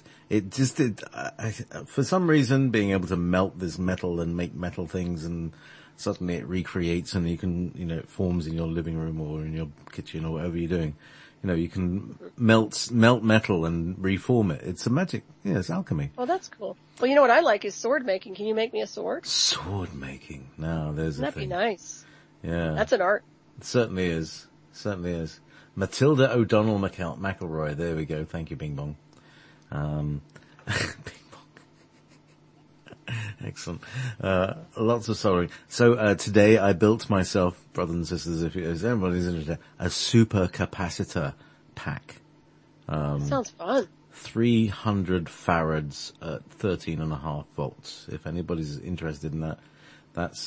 For some reason, being able to melt this metal and make metal things, and suddenly it recreates, and you can, it forms in your living room or in your kitchen or whatever you're doing. You can melt metal and reform it. It's a magic. Yeah, it's alchemy. Oh, that's cool. Well, you know what I like is sword making. Can you make me a sword? Sword making. No, there's a thing. That'd be nice. Yeah. That's an art. It certainly is. Certainly is. Matilda O'Donnell McElroy. There we go. Thank you, Bing Bong. Bing Bong. Excellent. Lots of soldering. So, today I built myself, brothers and sisters, if everybody's interested, a super capacitor pack. Sounds fun. 300 farads at 13.5 volts. If anybody's interested in that, there's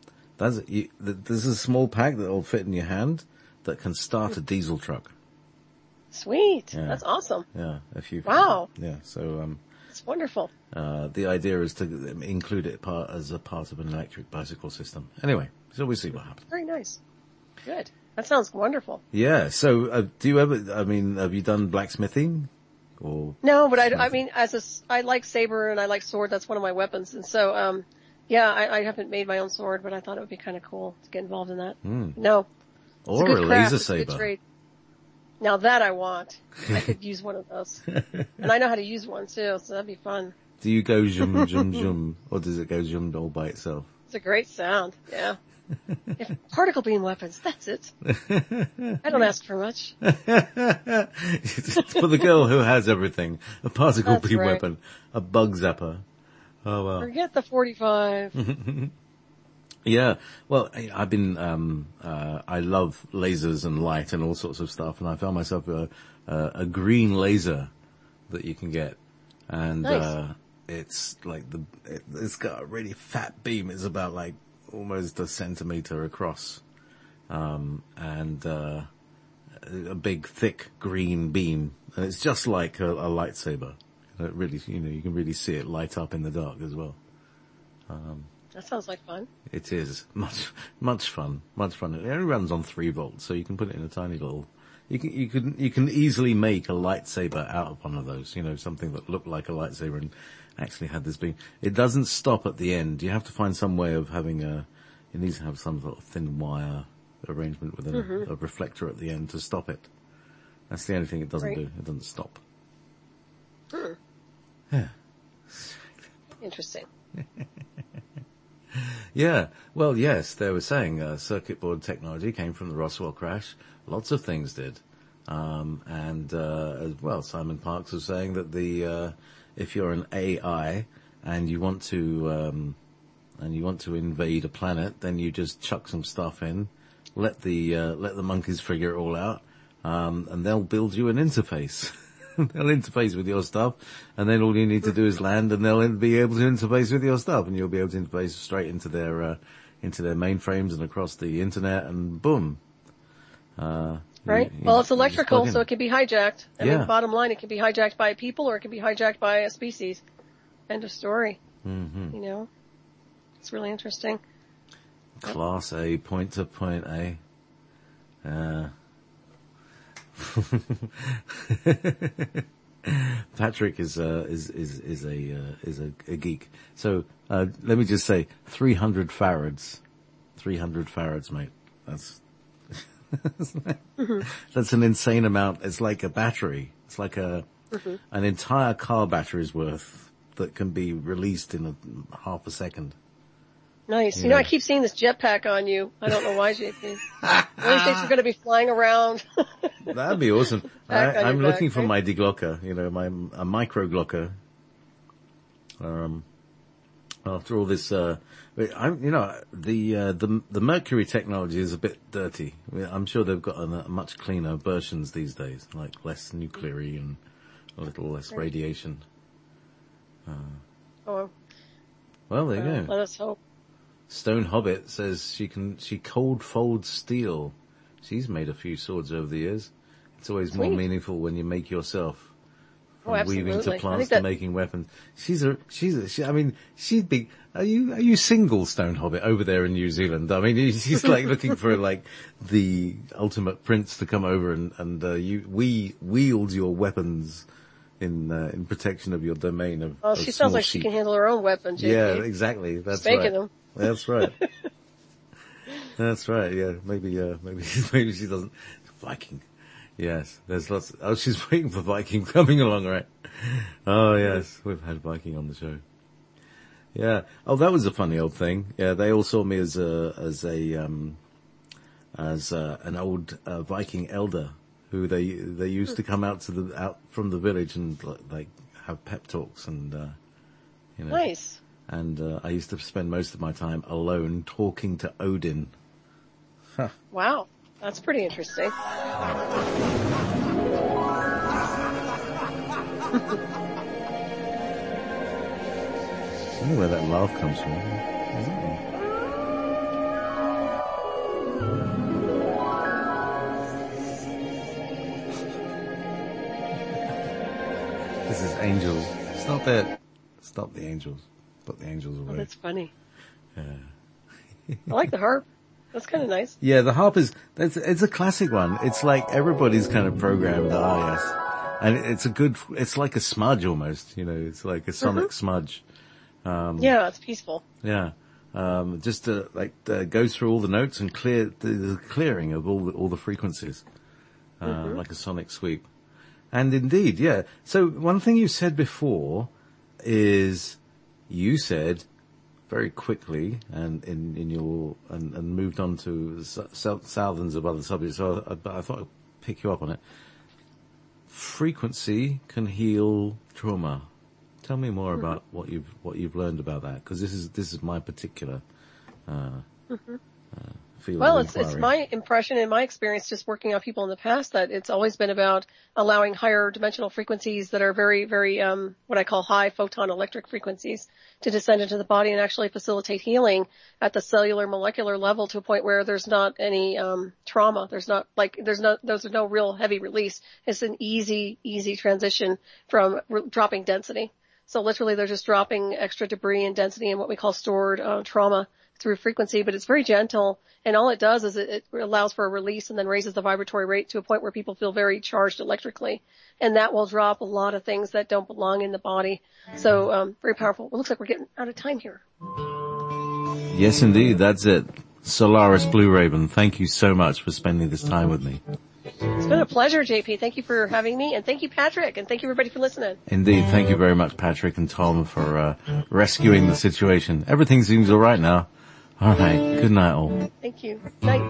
a small pack that will fit in your hand that can start a diesel truck. Sweet. Yeah. That's awesome. Yeah. Wow. Yeah. So, it's wonderful. the idea is to include it as a part of an electric bicycle system. Anyway, so we'll see what happens. Very nice. Good. That sounds wonderful. Yeah. So, have you done blacksmithing? Or no, but I like saber and I like sword. That's one of my weapons. And so, I haven't made my own sword, but I thought it would be kind of cool to get involved in that. No. Or a laser saber. Now that I want. I could use one of those. And I know how to use one too, so that'd be fun. Do you go zoom, zoom, zoom, or does it go zoom all by itself? It's a great sound, yeah. If particle beam weapons, that's it. I don't ask for much. For the girl who has everything, a particle beam weapon, a bug zapper. Oh well. Forget the 45. Yeah, well, I've been, I love lasers and light and all sorts of stuff, and I found myself a green laser that you can get, and nice. It's like it's got a really fat beam. It's about like almost a centimeter across, and a big thick green beam, and it's just like a lightsaber. And it really, you can really see it light up in the dark as well. That sounds like fun. It is much fun. It only runs on 3 volts, so you can put it in a tiny little. You can easily make a lightsaber out of one of those. Something that looked like a lightsaber and actually had this beam. It doesn't stop at the end. You have to find some way of having it needs to have some sort of thin wire arrangement with a reflector at the end to stop it. That's the only thing it doesn't do. It doesn't stop. Yeah. Interesting. Yeah, well, yes, they were saying circuit board technology came from the Roswell crash. Lots of things did, and as well, Simon Parkes was saying that if you're an AI and you want to invade a planet, then you just chuck some stuff in, let the monkeys figure it all out, and they'll build you an interface. They'll interface with your stuff, and then all you need to do is land, and they'll be able to interface with your stuff, and you'll be able to interface straight into their mainframes and across the internet, and boom. Right. Well, it's electrical, so it can be hijacked. I mean, bottom line, it can be hijacked by people, or it can be hijacked by a species. End of story. Mm-hmm. It's really interesting. Class A, point to point A. Patrick is a geek. So, let me just say, 300 farads. 300 farads, mate. That's an insane amount. It's like a battery. It's like an entire car battery's worth that can be released in half a second. Nice. I keep seeing this jetpack on you. I don't know why, JP. Really thinks you're going to be flying around. That'd be awesome. I'm looking for my deglocker, a micro glocker. After all this, the Mercury technology is a bit dirty. I'm sure they've got a much cleaner versions these days, like less nuclear-y and a little less radiation. Well, there you go. Let us hope. Stone Hobbit says she cold folds steel. She's made a few swords over the years. It's always more meaningful when you make yourself. from weaving to absolutely. I plants think to that- making weapons. I mean, she'd be, are you single, Stone Hobbit, over there in New Zealand? I mean, she's like looking for like the ultimate prince to come over and we wield your weapons in protection of your domain of Well, of she small sounds like sheep. she can handle her own weapon, JP. Yeah, exactly. That's She's making right. them. That's right. That's right. Yeah, maybe she doesn't. Viking. Yes, there's lots. Oh, she's waiting for Viking coming along, right? Oh yes, we've had Viking on the show. Yeah. Oh, that was a funny old thing. Yeah, they all saw me as an old Viking elder who they used to come out from the village and like have pep talks and you know. Nice. And I used to spend most of my time alone talking to Odin. Wow. That's pretty interesting. I don't know where that laugh comes from. This is Angels. Stop it. Stop the Angels. Put the Angels away. Oh, that's funny. Yeah. I like the harp. That's kind of nice. Yeah, the harp it's a classic one. It's like everybody's kind of programmed, yes. And it's like a smudge almost, you know, it's like a sonic smudge. Yeah, it's peaceful. Yeah. Just goes through all the notes and the clearing of all the frequencies. Like a sonic sweep. And indeed, yeah. So one thing you said before is you said very quickly and and moved on to thousands of other subjects. So I thought I'd pick you up on it. Frequency can heal trauma. Tell me more about what you've learned about that, because this is my particular field Well, of it's inquiry. my impression and my experience just working on people in the past that it's always been about allowing higher dimensional frequencies that are very, very, what I call high photon electric frequencies to descend into the body and actually facilitate healing at the cellular molecular level to a point where there's not any, trauma. There's no real heavy release. It's an easy transition from dropping density. So literally they're just dropping extra debris and density and what we call stored, trauma through frequency, but it's very gentle, and all it does is it allows for a release and then raises the vibratory rate to a point where people feel very charged electrically, and that will drop a lot of things that don't belong in the body. So very powerful. It looks like we're getting out of time here. Yes, indeed, that's it. Solaris Blue Raven, thank you so much for spending this time with me. It's been a pleasure, JP. Thank you for having me, and thank you, Patrick, and thank you everybody for listening. Indeed, thank you very much, Patrick and Tom, for rescuing the situation. Everything seems all right now. All right, good night all. Thank you. Night.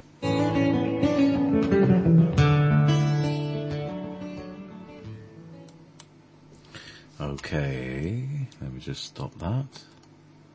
Okay, let me just stop that.